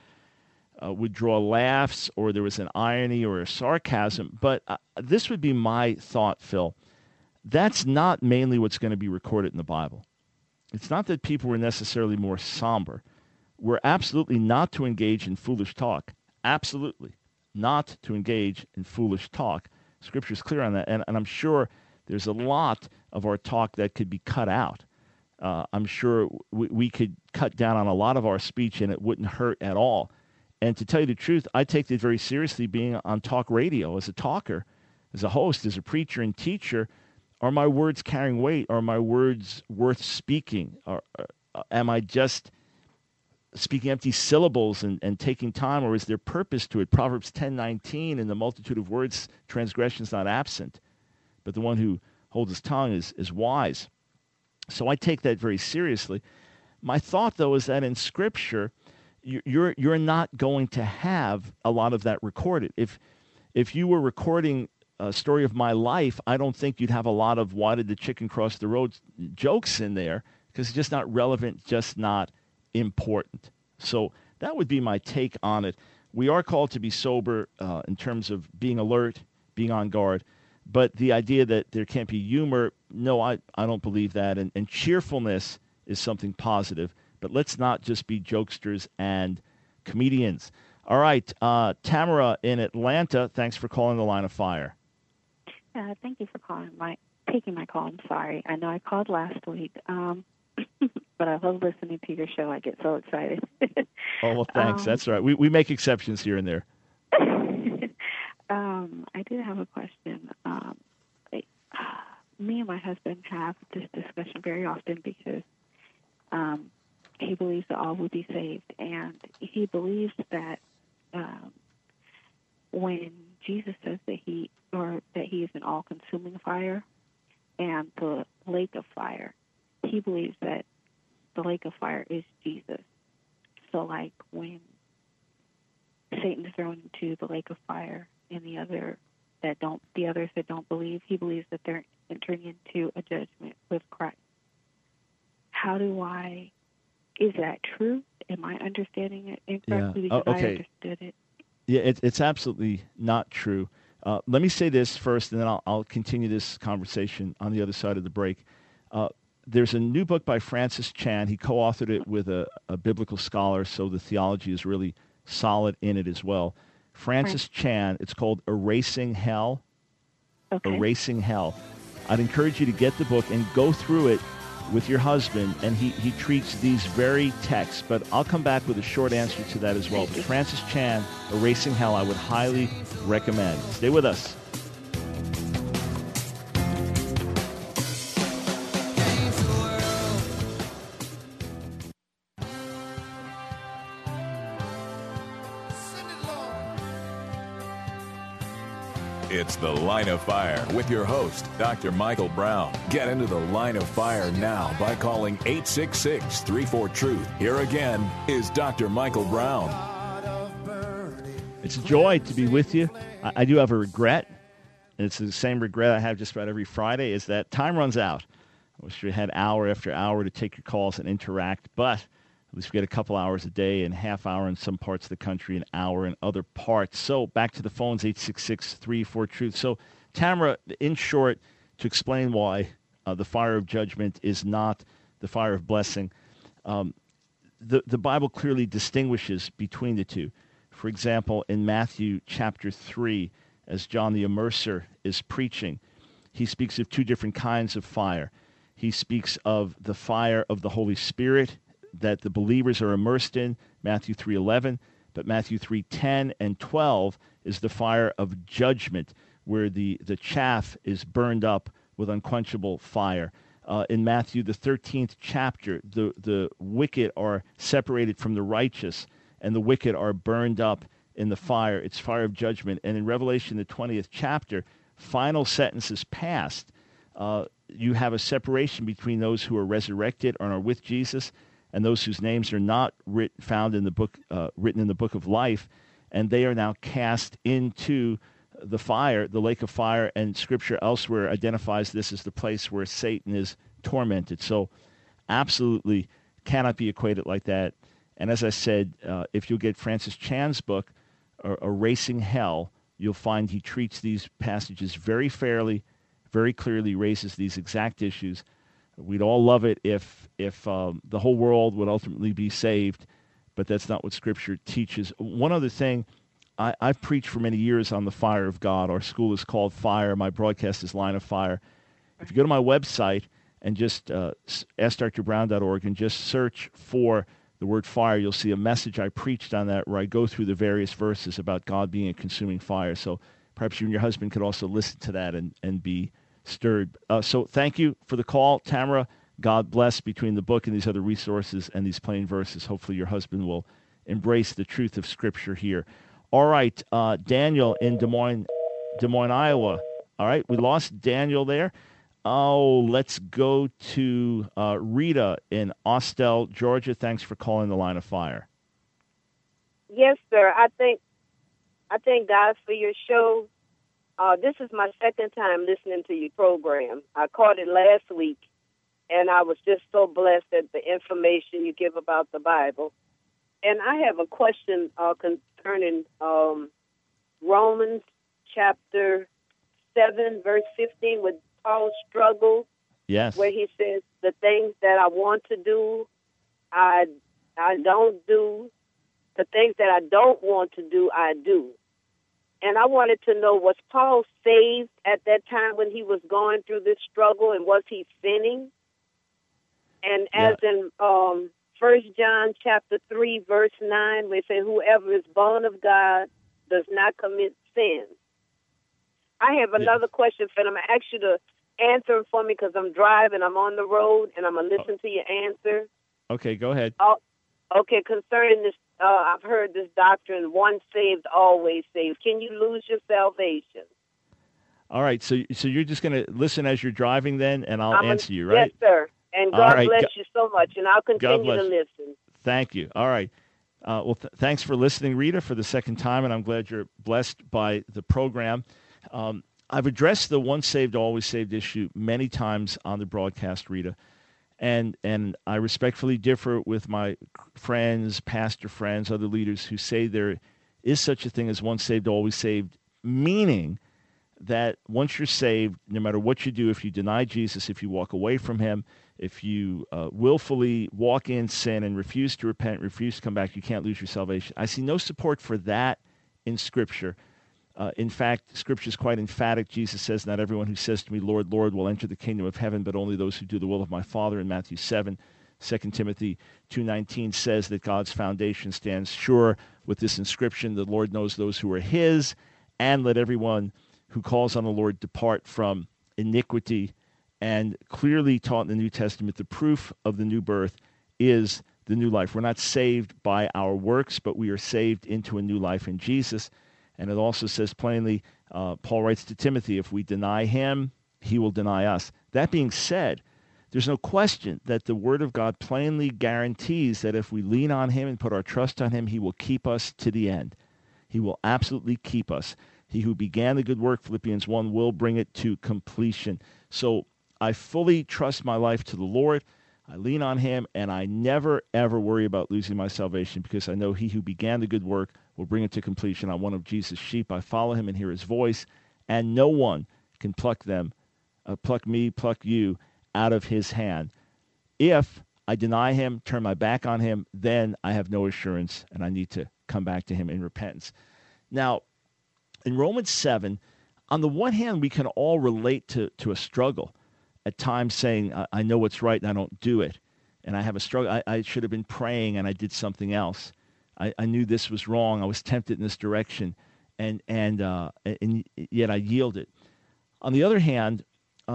would draw laughs, or there was an irony or a sarcasm. But this would be my thought, Phil. That's not mainly what's going to be recorded in the Bible. It's not that people were necessarily more somber. We're absolutely not to engage in foolish talk. Absolutely not to engage in foolish talk. Scripture's clear on that. And I'm sure there's a lot of our talk that could be cut out. I'm sure we could cut down on a lot of our speech and it wouldn't hurt at all. And to tell you the truth, I take it very seriously being on talk radio as a talker, as a host, as a preacher and teacher. Are my words carrying weight? Are my words worth speaking? Am I just speaking empty syllables and taking time, or is there purpose to it? Proverbs 10:19, in the multitude of words, transgression is not absent, but the one who holds his tongue is wise. So I take that very seriously. My thought, though, is that in Scripture, you're not going to have a lot of that recorded. If you were recording a story of my life, I don't think you'd have a lot of "why did the chicken cross the road" jokes in there, because it's just not relevant, just not important. So that would be my take on it. We are called to be sober in terms of being alert, being on guard. But the idea that there can't be humor, no, I don't believe that. And cheerfulness is something positive. But let's not just be jokesters and comedians. All right, Tamara in Atlanta, thanks for calling the Line of Fire. Thank you for taking my call. I'm sorry. I know I called last week, but I love listening to your show. I get so excited. Oh, well, thanks. That's all right. We make exceptions here and there. I did have a question. Me and my husband have this discussion very often because he believes that all will be saved, and he believes that when Jesus says that he is an all-consuming fire and the lake of fire, he believes that the lake of fire is Jesus. So, like when Satan is thrown into the lake of fire, and the others that don't believe, he believes that they're entering into a judgment with Christ. Is that true? Am I understanding it incorrectly? Yeah. Because Okay. I understood it. Yeah, it's absolutely not true. Let me say this first, and then I'll continue this conversation on the other side of the break. There's a new book by Francis Chan. He co-authored it with a biblical scholar, so the theology is really solid in it as well. Francis Chan, it's called Erasing Hell. Okay. Erasing Hell. I'd encourage you to get the book and go through it with your husband, and he treats these very texts. But I'll come back with a short answer to that as well. But Francis Chan, Erasing Hell, I would highly recommend. Stay with us. It's The Line of Fire with your host, Dr. Michael Brown. Get into The Line of Fire now by calling 866-34-TRUTH. Here again is Dr. Michael Brown. It's a joy to be with you. I do have a regret, and it's the same regret I have just about every Friday, is that time runs out. I wish we had hour after hour to take your calls and interact, but at least we get a couple hours a day and half hour in some parts of the country, an hour in other parts. So back to the phones, 866-34-TRUTH. So, Tamara, in short, to explain why the fire of judgment is not the fire of blessing, the Bible clearly distinguishes between the two. For example, in Matthew chapter 3, as John the Immerser is preaching, he speaks of two different kinds of fire. He speaks of the fire of the Holy Spirit that the believers are immersed in, Matthew 3:11, but Matthew 3:10 and 12 is the fire of judgment, where the chaff is burned up with unquenchable fire. In Matthew, the 13th chapter, the wicked are separated from the righteous, and the wicked are burned up in the fire. It's fire of judgment. And in Revelation, the 20th chapter, final sentence is passed. You have a separation between those who are resurrected and are with Jesus and those whose names are not found in the book, written in the book of life, and they are now cast into the fire, the lake of fire, and Scripture elsewhere identifies this as the place where Satan is tormented. So absolutely cannot be equated like that. And as I said, if you'll get Francis Chan's book, Erasing Hell, you'll find he treats these passages very fairly, very clearly, raises these exact issues. We'd all love it if the whole world would ultimately be saved, but that's not what Scripture teaches. One other thing, I've preached for many years on the fire of God. Our school is called Fire. My broadcast is Line of Fire. If you go to my website and just askdrbrown.org and just search for the word fire, you'll see a message I preached on that where I go through the various verses about God being a consuming fire. So perhaps you and your husband could also listen to that and be stirred. So thank you for the call, Tamara. God bless between the book and these other resources and these plain verses. Hopefully your husband will embrace the truth of Scripture here. All right, Daniel in Des Moines, Iowa. All right, we lost Daniel there. Oh, let's go to Rita in Austell, Georgia. Thanks for calling the Line of Fire. Yes, sir. I thank God for your show. This is my second time listening to your program. I caught it last week, and I was just so blessed at the information you give about the Bible. And I have a question concerning Romans chapter 7, verse 15, with Paul's struggle. Yes. Where he says, the things that I want to do, I don't do. The things that I don't want to do, I do. And I wanted to know, was Paul saved at that time when he was going through this struggle, and was he sinning? And as in 1 John chapter 3, verse 9, we say, whoever is born of God does not commit sin. I have another question for them. I ask you to answer it for me because I'm driving, I'm on the road, and I'm going to listen to your answer. Okay, go ahead. Okay, concerning this, I've heard this doctrine, once saved, always saved. Can you lose your salvation? All right, so you're just going to listen as you're driving then, and I'll answer you, right? Yes, sir. And God bless you so much, and I'll continue to listen. Thank you. All right. Thanks for listening, Rita, for the second time, and I'm glad you're blessed by the program. I've addressed the once saved, always saved issue many times on the broadcast, Rita, and I respectfully differ with my friends, pastor friends, other leaders who say there is such a thing as once saved, always saved, meaning that once you're saved, no matter what you do, if you deny Jesus, if you walk away from him, if you willfully walk in sin and refuse to repent, refuse to come back, you can't lose your salvation. I see no support for that in Scripture. In fact, Scripture is quite emphatic. Jesus says, not everyone who says to me, Lord, Lord, will enter the kingdom of heaven, but only those who do the will of my Father in Matthew 7. 2 Timothy 2:19 says that God's foundation stands sure with this inscription, the Lord knows those who are his, and let everyone who calls on the Lord depart from iniquity. And clearly taught in the New Testament, the proof of the new birth is the new life. We're not saved by our works, but we are saved into a new life in Jesus. And it also says plainly, Paul writes to Timothy, if we deny him, he will deny us. That being said, there's no question that the Word of God plainly guarantees that if we lean on him and put our trust on him, he will keep us to the end. He will absolutely keep us. He who began the good work, Philippians 1, will bring it to completion. So I fully trust my life to the Lord. I lean on him, and I never, ever worry about losing my salvation because I know he who began the good work will bring it to completion. I'm one of Jesus' sheep. I follow him and hear his voice, and no one can pluck you out of his hand. If I deny him, turn my back on him, then I have no assurance, and I need to come back to him in repentance. Now, in Romans 7, on the one hand, we can all relate to a struggle. At times saying, I know what's right and I don't do it. And I have a struggle. I should have been praying and I did something else. I knew this was wrong. I was tempted in this direction. And yet I yielded. On the other hand,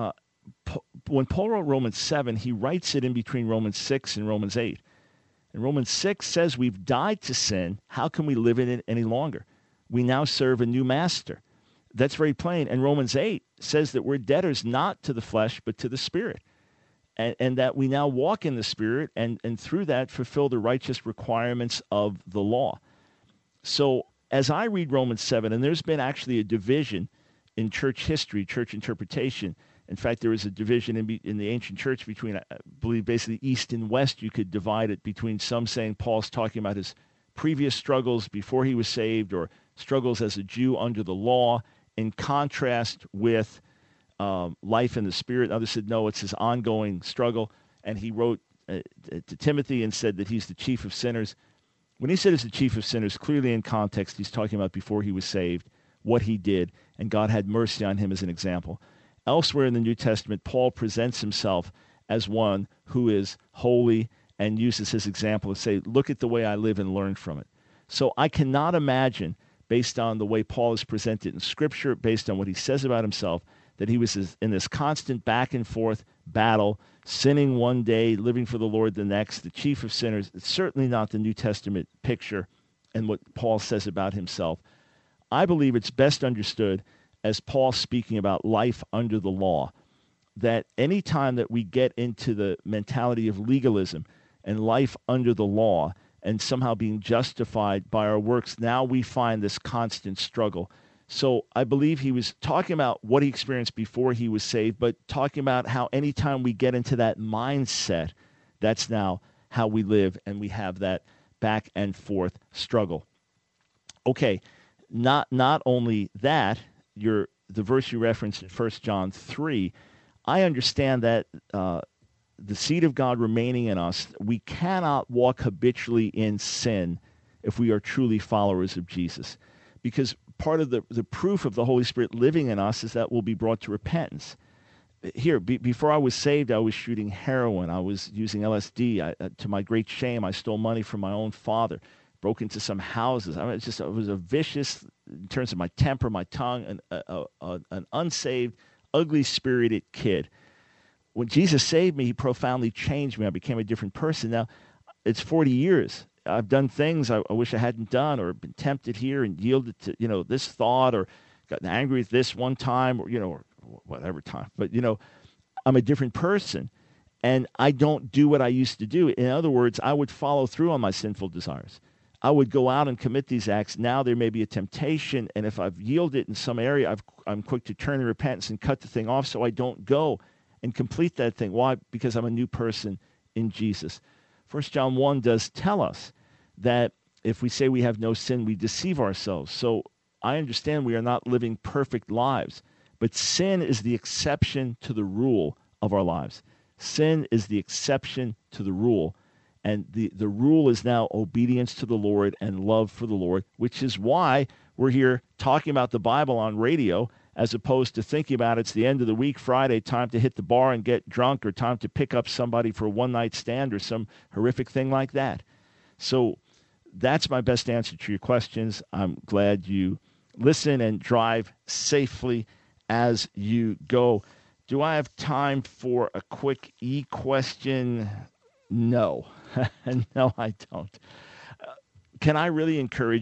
when Paul wrote Romans 7, he writes it in between Romans 6 and Romans 8. And Romans 6 says we've died to sin. How can we live in it any longer? We now serve a new master. That's very plain. And Romans 8 says that we're debtors not to the flesh, but to the Spirit. And that we now walk in the Spirit and through that fulfill the righteous requirements of the law. So as I read Romans 7, and there's been actually a division in church history, church interpretation. In fact, there is a division in the ancient church between, I believe, basically East and West. You could divide it between some saying Paul's talking about his previous struggles before he was saved or struggles as a Jew under the law, in contrast with life in the Spirit. Others said, no, it's his ongoing struggle. And he wrote to Timothy and said that he's the chief of sinners. When he said he's the chief of sinners, clearly in context, he's talking about before he was saved, what he did, and God had mercy on him as an example. Elsewhere in the New Testament, Paul presents himself as one who is holy and uses his example to say, look at the way I live and learn from it. So I cannot imagine, based on the way Paul is presented in Scripture, based on what he says about himself, that he was in this constant back and forth battle, sinning one day, living for the Lord the next, the chief of sinners. It's certainly not the New Testament picture and what Paul says about himself. I believe it's best understood as Paul speaking about life under the law, that any time that we get into the mentality of legalism and life under the law, and somehow being justified by our works, now we find this constant struggle. So I believe he was talking about what he experienced before he was saved, but talking about how anytime we get into that mindset, that's now how we live, and we have that back and forth struggle. Okay, not only that, the verse you referenced in 1 John 3, I understand that the seed of God remaining in us, we cannot walk habitually in sin if we are truly followers of Jesus. Because part of the proof of the Holy Spirit living in us is that we'll be brought to repentance. Here, before I was saved, I was shooting heroin. I was using LSD. To my great shame, I stole money from my own father, broke into some houses. I was a vicious, in terms of my temper, my tongue, an unsaved, ugly-spirited kid. When Jesus saved me, he profoundly changed me. I became a different person. Now, it's 40 years. I've done things I wish I hadn't done, or been tempted here and yielded to, this thought, or gotten angry at this one time, or whatever time. But, I'm a different person, and I don't do what I used to do. In other words, I would follow through on my sinful desires. I would go out and commit these acts. Now there may be a temptation, and if I've yielded in some area, I'm quick to turn to repentance and cut the thing off so I don't go and complete that thing. Why? Because I'm a new person in Jesus. 1 John 1 does tell us that if we say we have no sin, we deceive ourselves. So I understand we are not living perfect lives, but sin is the exception to the rule of our lives. Sin is the exception to the rule. And the rule is now obedience to the Lord and love for the Lord, which is why we're here talking about the Bible on radio, as opposed to thinking about it's the end of the week, Friday, time to hit the bar and get drunk, or time to pick up somebody for a one-night stand or some horrific thing like that. So that's my best answer to your questions. I'm glad you listen and drive safely as you go. Do I have time for a quick question? No. No, I don't. Can I really encourage you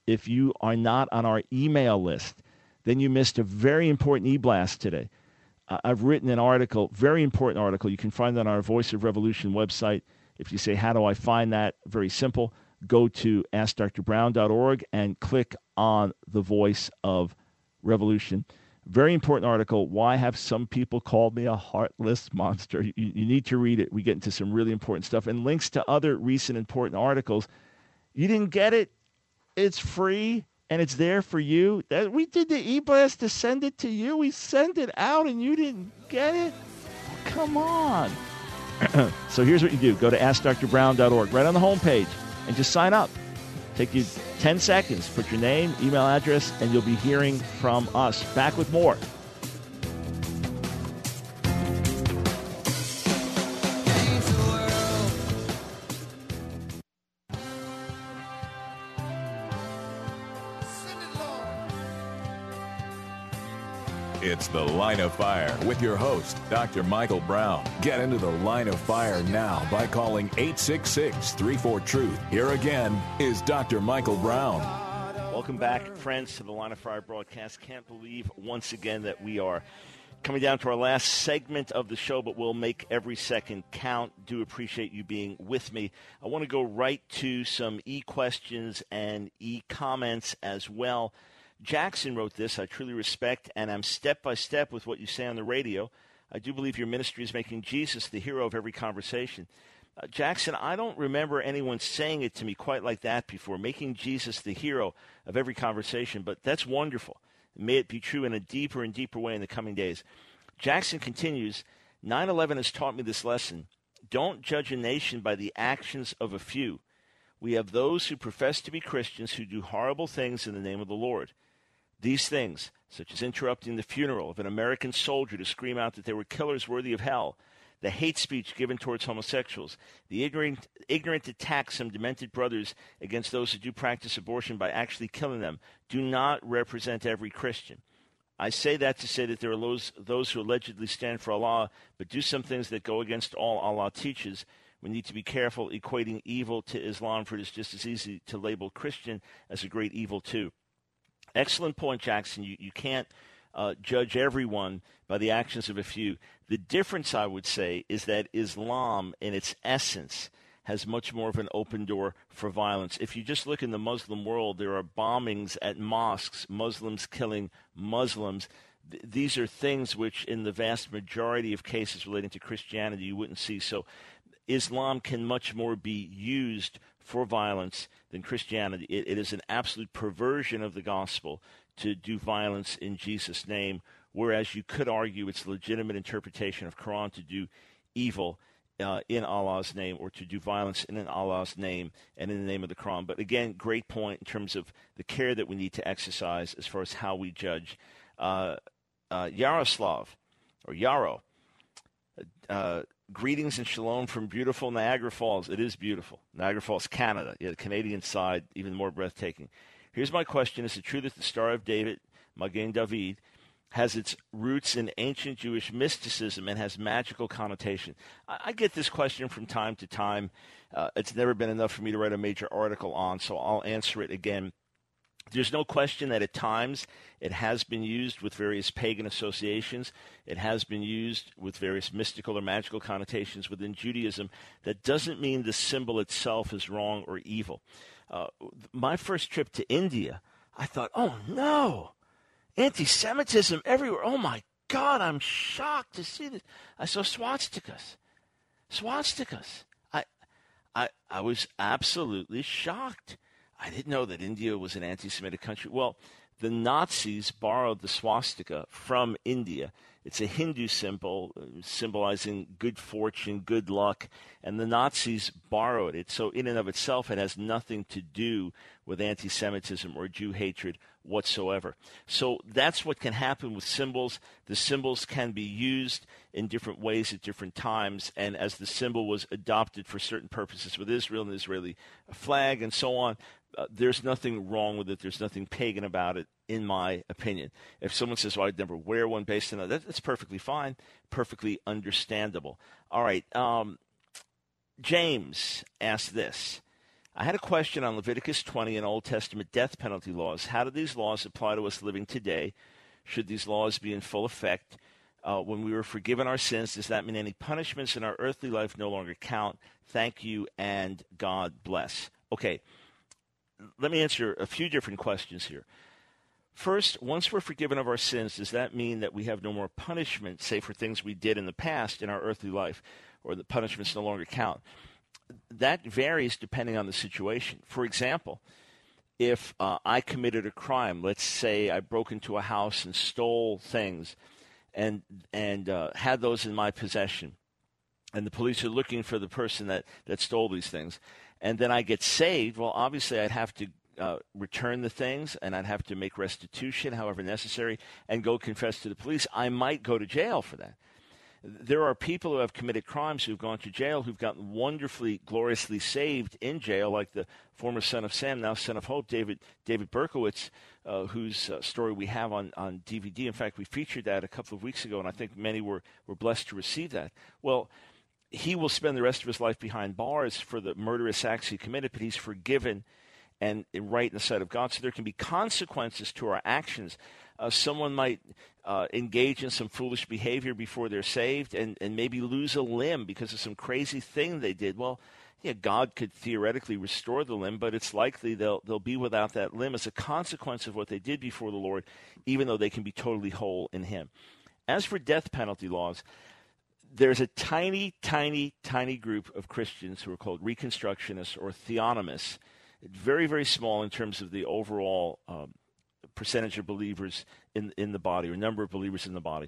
if you are not on our email list, then you missed a very important e-blast today. I've written an article, very important article. You can find that on our Voice of Revolution website. If you say, how do I find that? Very simple. Go to AskDrBrown.org and click on the Voice of Revolution. Very important article. Why have some people called me a heartless monster? You need to read it. We get into some really important stuff and links to other recent important articles. You didn't get it? It's free and it's there for you. We did the e-blast to send it to you. We sent it out and you didn't get it? Oh, come on. So here's what you do. Go to AskDrBrown.org right on the homepage and just sign up. Take you 10 seconds. Put your name, email address, and you'll be hearing from us. Back with more. It's The Line of Fire with your host, Dr. Michael Brown. Get into the Line of Fire now by calling 866-34-TRUTH. Here again is Dr. Michael Brown. Welcome back, friends, to the Line of Fire broadcast. Can't believe once again that we are coming down to our last segment of the show, but we'll make every second count. Do appreciate you being with me. I want to go right to some e-questions and e-comments as well. Jackson wrote this: I truly respect and am step by step with what you say on the radio. I do believe your ministry is making Jesus the hero of every conversation. Jackson, I don't remember anyone saying it to me quite like that before, making Jesus the hero of every conversation, but that's wonderful. May it be true in a deeper and deeper way in the coming days. Jackson continues, 9/11 has taught me this lesson. Don't judge a nation by the actions of a few. We have those who profess to be Christians who do horrible things in the name of the Lord. These things, such as interrupting the funeral of an American soldier to scream out that they were killers worthy of hell, the hate speech given towards homosexuals, the ignorant attacks some demented brothers against those who do practice abortion by actually killing them, do not represent every Christian. I say that to say that there are those who allegedly stand for Allah, but do some things that go against all Allah teaches. We need to be careful equating evil to Islam, for it is just as easy to label Christian as a great evil too. Excellent point, Jackson. You can't judge everyone by the actions of a few. The difference, I would say, is that Islam, in its essence, has much more of an open door for violence. If you just look in the Muslim world, there are bombings at mosques, Muslims killing Muslims. These are things which, in the vast majority of cases relating to Christianity, you wouldn't see. So Islam can much more be used for violence than Christianity. It is an absolute perversion of the gospel to do violence in Jesus' name, whereas you could argue it's a legitimate interpretation of Quran to do evil in Allah's name, or to do violence in Allah's name and in the name of the Quran. But again, great point in terms of the care that we need to exercise as far as how we judge. Yaroslav, or Yarrow, greetings and shalom from beautiful Niagara Falls. It is beautiful. Niagara Falls, Canada. Yeah, the Canadian side, even more breathtaking. Here's my question. Is it true that the Star of David, Magen David, has its roots in ancient Jewish mysticism and has magical connotation? I get this question from time to time. It's never been enough for me to write a major article on, so I'll answer it again. There's no question that at times it has been used with various pagan associations. It has been used with various mystical or magical connotations within Judaism. That doesn't mean the symbol itself is wrong or evil. My first trip to India, I thought, oh no, anti-Semitism everywhere. Oh my God, I'm shocked to see this. I saw swastikas. I was absolutely shocked. I didn't know that India was an anti-Semitic country. Well, the Nazis borrowed the swastika from India. It's a Hindu symbol symbolizing good fortune, good luck, and the Nazis borrowed it. So in and of itself, it has nothing to do with anti-Semitism or Jew hatred whatsoever. So that's what can happen with symbols. The symbols can be used in different ways at different times, and as the symbol was adopted for certain purposes with Israel and the Israeli flag and so on, there's nothing wrong with it. There's nothing pagan about it, in my opinion. If someone says, well, I'd never wear one based on that, that's perfectly fine, perfectly understandable. All right. James asked this. I had a question on Leviticus 20 and Old Testament death penalty laws. How do these laws apply to us living today? Should these laws be in full effect? When we were forgiven our sins, does that mean any punishments in our earthly life no longer count? Thank you, and God bless. Okay, let me answer a few different questions here. First, once we're forgiven of our sins, does that mean that we have no more punishment, say for things we did in the past in our earthly life, or the punishments no longer count? That varies depending on the situation. For example, if I committed a crime, let's say I broke into a house and stole things and had those in my possession, and the police are looking for the person that stole these things, and then I get saved, well, obviously I'd have to return the things, and I'd have to make restitution, however necessary, and go confess to the police. I might go to jail for that. There are people who have committed crimes who've gone to jail who've gotten wonderfully, gloriously saved in jail, like the former son of Sam, now son of Hope, David Berkowitz, whose story we have on DVD. In fact, we featured that a couple of weeks ago, and I think many were blessed to receive that. Well, he will spend the rest of his life behind bars for the murderous acts he committed, but he's forgiven and right in the sight of God. So there can be consequences to our actions. Someone might engage in some foolish behavior before they're saved and maybe lose a limb because of some crazy thing they did. Well, yeah, God could theoretically restore the limb, but it's likely they'll be without that limb as a consequence of what they did before the Lord, even though they can be totally whole in Him. As for death penalty laws, there's a tiny, tiny, tiny group of Christians who are called Reconstructionists or Theonomists. Very, very small in terms of the overall percentage of believers in the body, or number of believers in the body.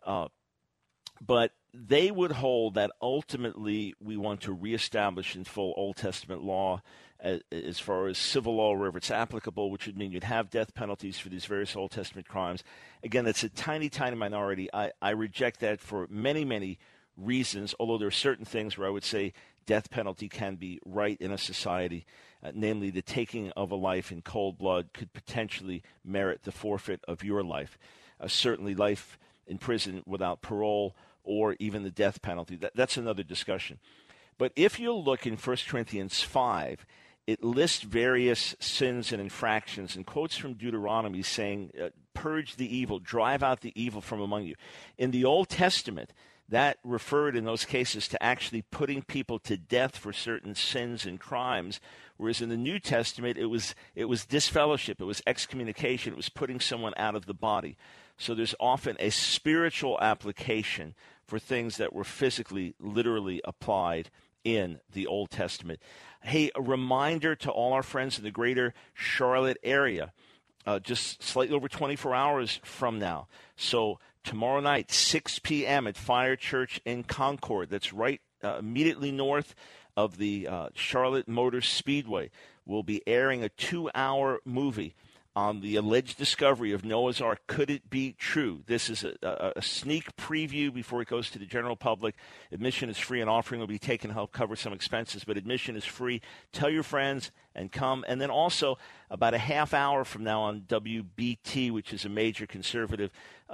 But they would hold that ultimately we want to reestablish in full Old Testament law as far as civil law wherever it's applicable, which would mean you'd have death penalties for these various Old Testament crimes. Again, that's a tiny, tiny minority. I reject that for many, many reasons, although there are certain things where I would say death penalty can be right in a society, namely the taking of a life in cold blood could potentially merit the forfeit of your life. Certainly life in prison without parole or even the death penalty. That's another discussion. But if you look in 1 Corinthians 5, it lists various sins and infractions and quotes from Deuteronomy saying, purge the evil, drive out the evil from among you. In the Old Testament, that referred in those cases to actually putting people to death for certain sins and crimes, whereas in the New Testament it was disfellowship, it was excommunication, it was putting someone out of the body. So there's often a spiritual application for things that were physically, literally applied in the Old Testament. Hey, a reminder to all our friends in the greater Charlotte area, just slightly over 24 hours from now. So tomorrow night, 6 p.m. at Fire Church in Concord. That's right immediately north of the Charlotte Motor Speedway. We'll be airing a 2-hour movie on the alleged discovery of Noah's Ark. Could it be true? This is a sneak preview before it goes to the general public. Admission is free, and offering will be taken to help cover some expenses, but admission is free. Tell your friends and come. And then also, about a half hour from now on WBT, which is a major conservative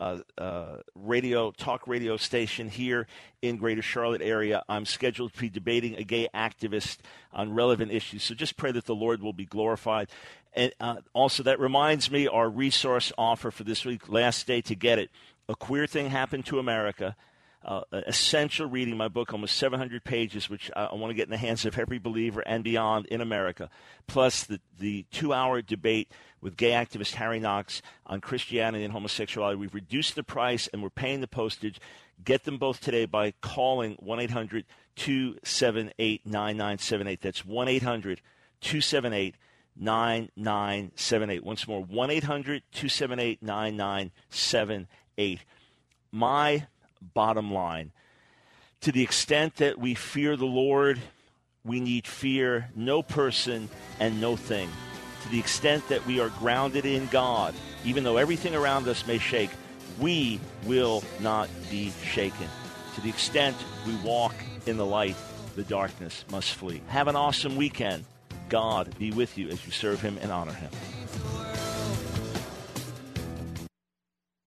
talk radio station here in Greater Charlotte area, I'm scheduled to be debating a gay activist on relevant issues. So just pray that the Lord will be glorified. And also, that reminds me, our resource offer for this week, last day to get it, A Queer Thing Happened to America, essential reading, my book, almost 700 pages, which I want to get in the hands of every believer and beyond in America, plus the 2-hour debate with gay activist Harry Knox on Christianity and homosexuality. We've reduced the price, and we're paying the postage. Get them both today by calling 1-800-278-9978. That's 1-800-278-9978. Once more, 1-800-278-9978. My bottom line, to the extent that we fear the Lord, we need fear no person and no thing. To the extent that we are grounded in God, even though everything around us may shake, we will not be shaken. To the extent we walk in the light, the darkness must flee. Have an awesome weekend. God be with you as you serve Him and honor Him.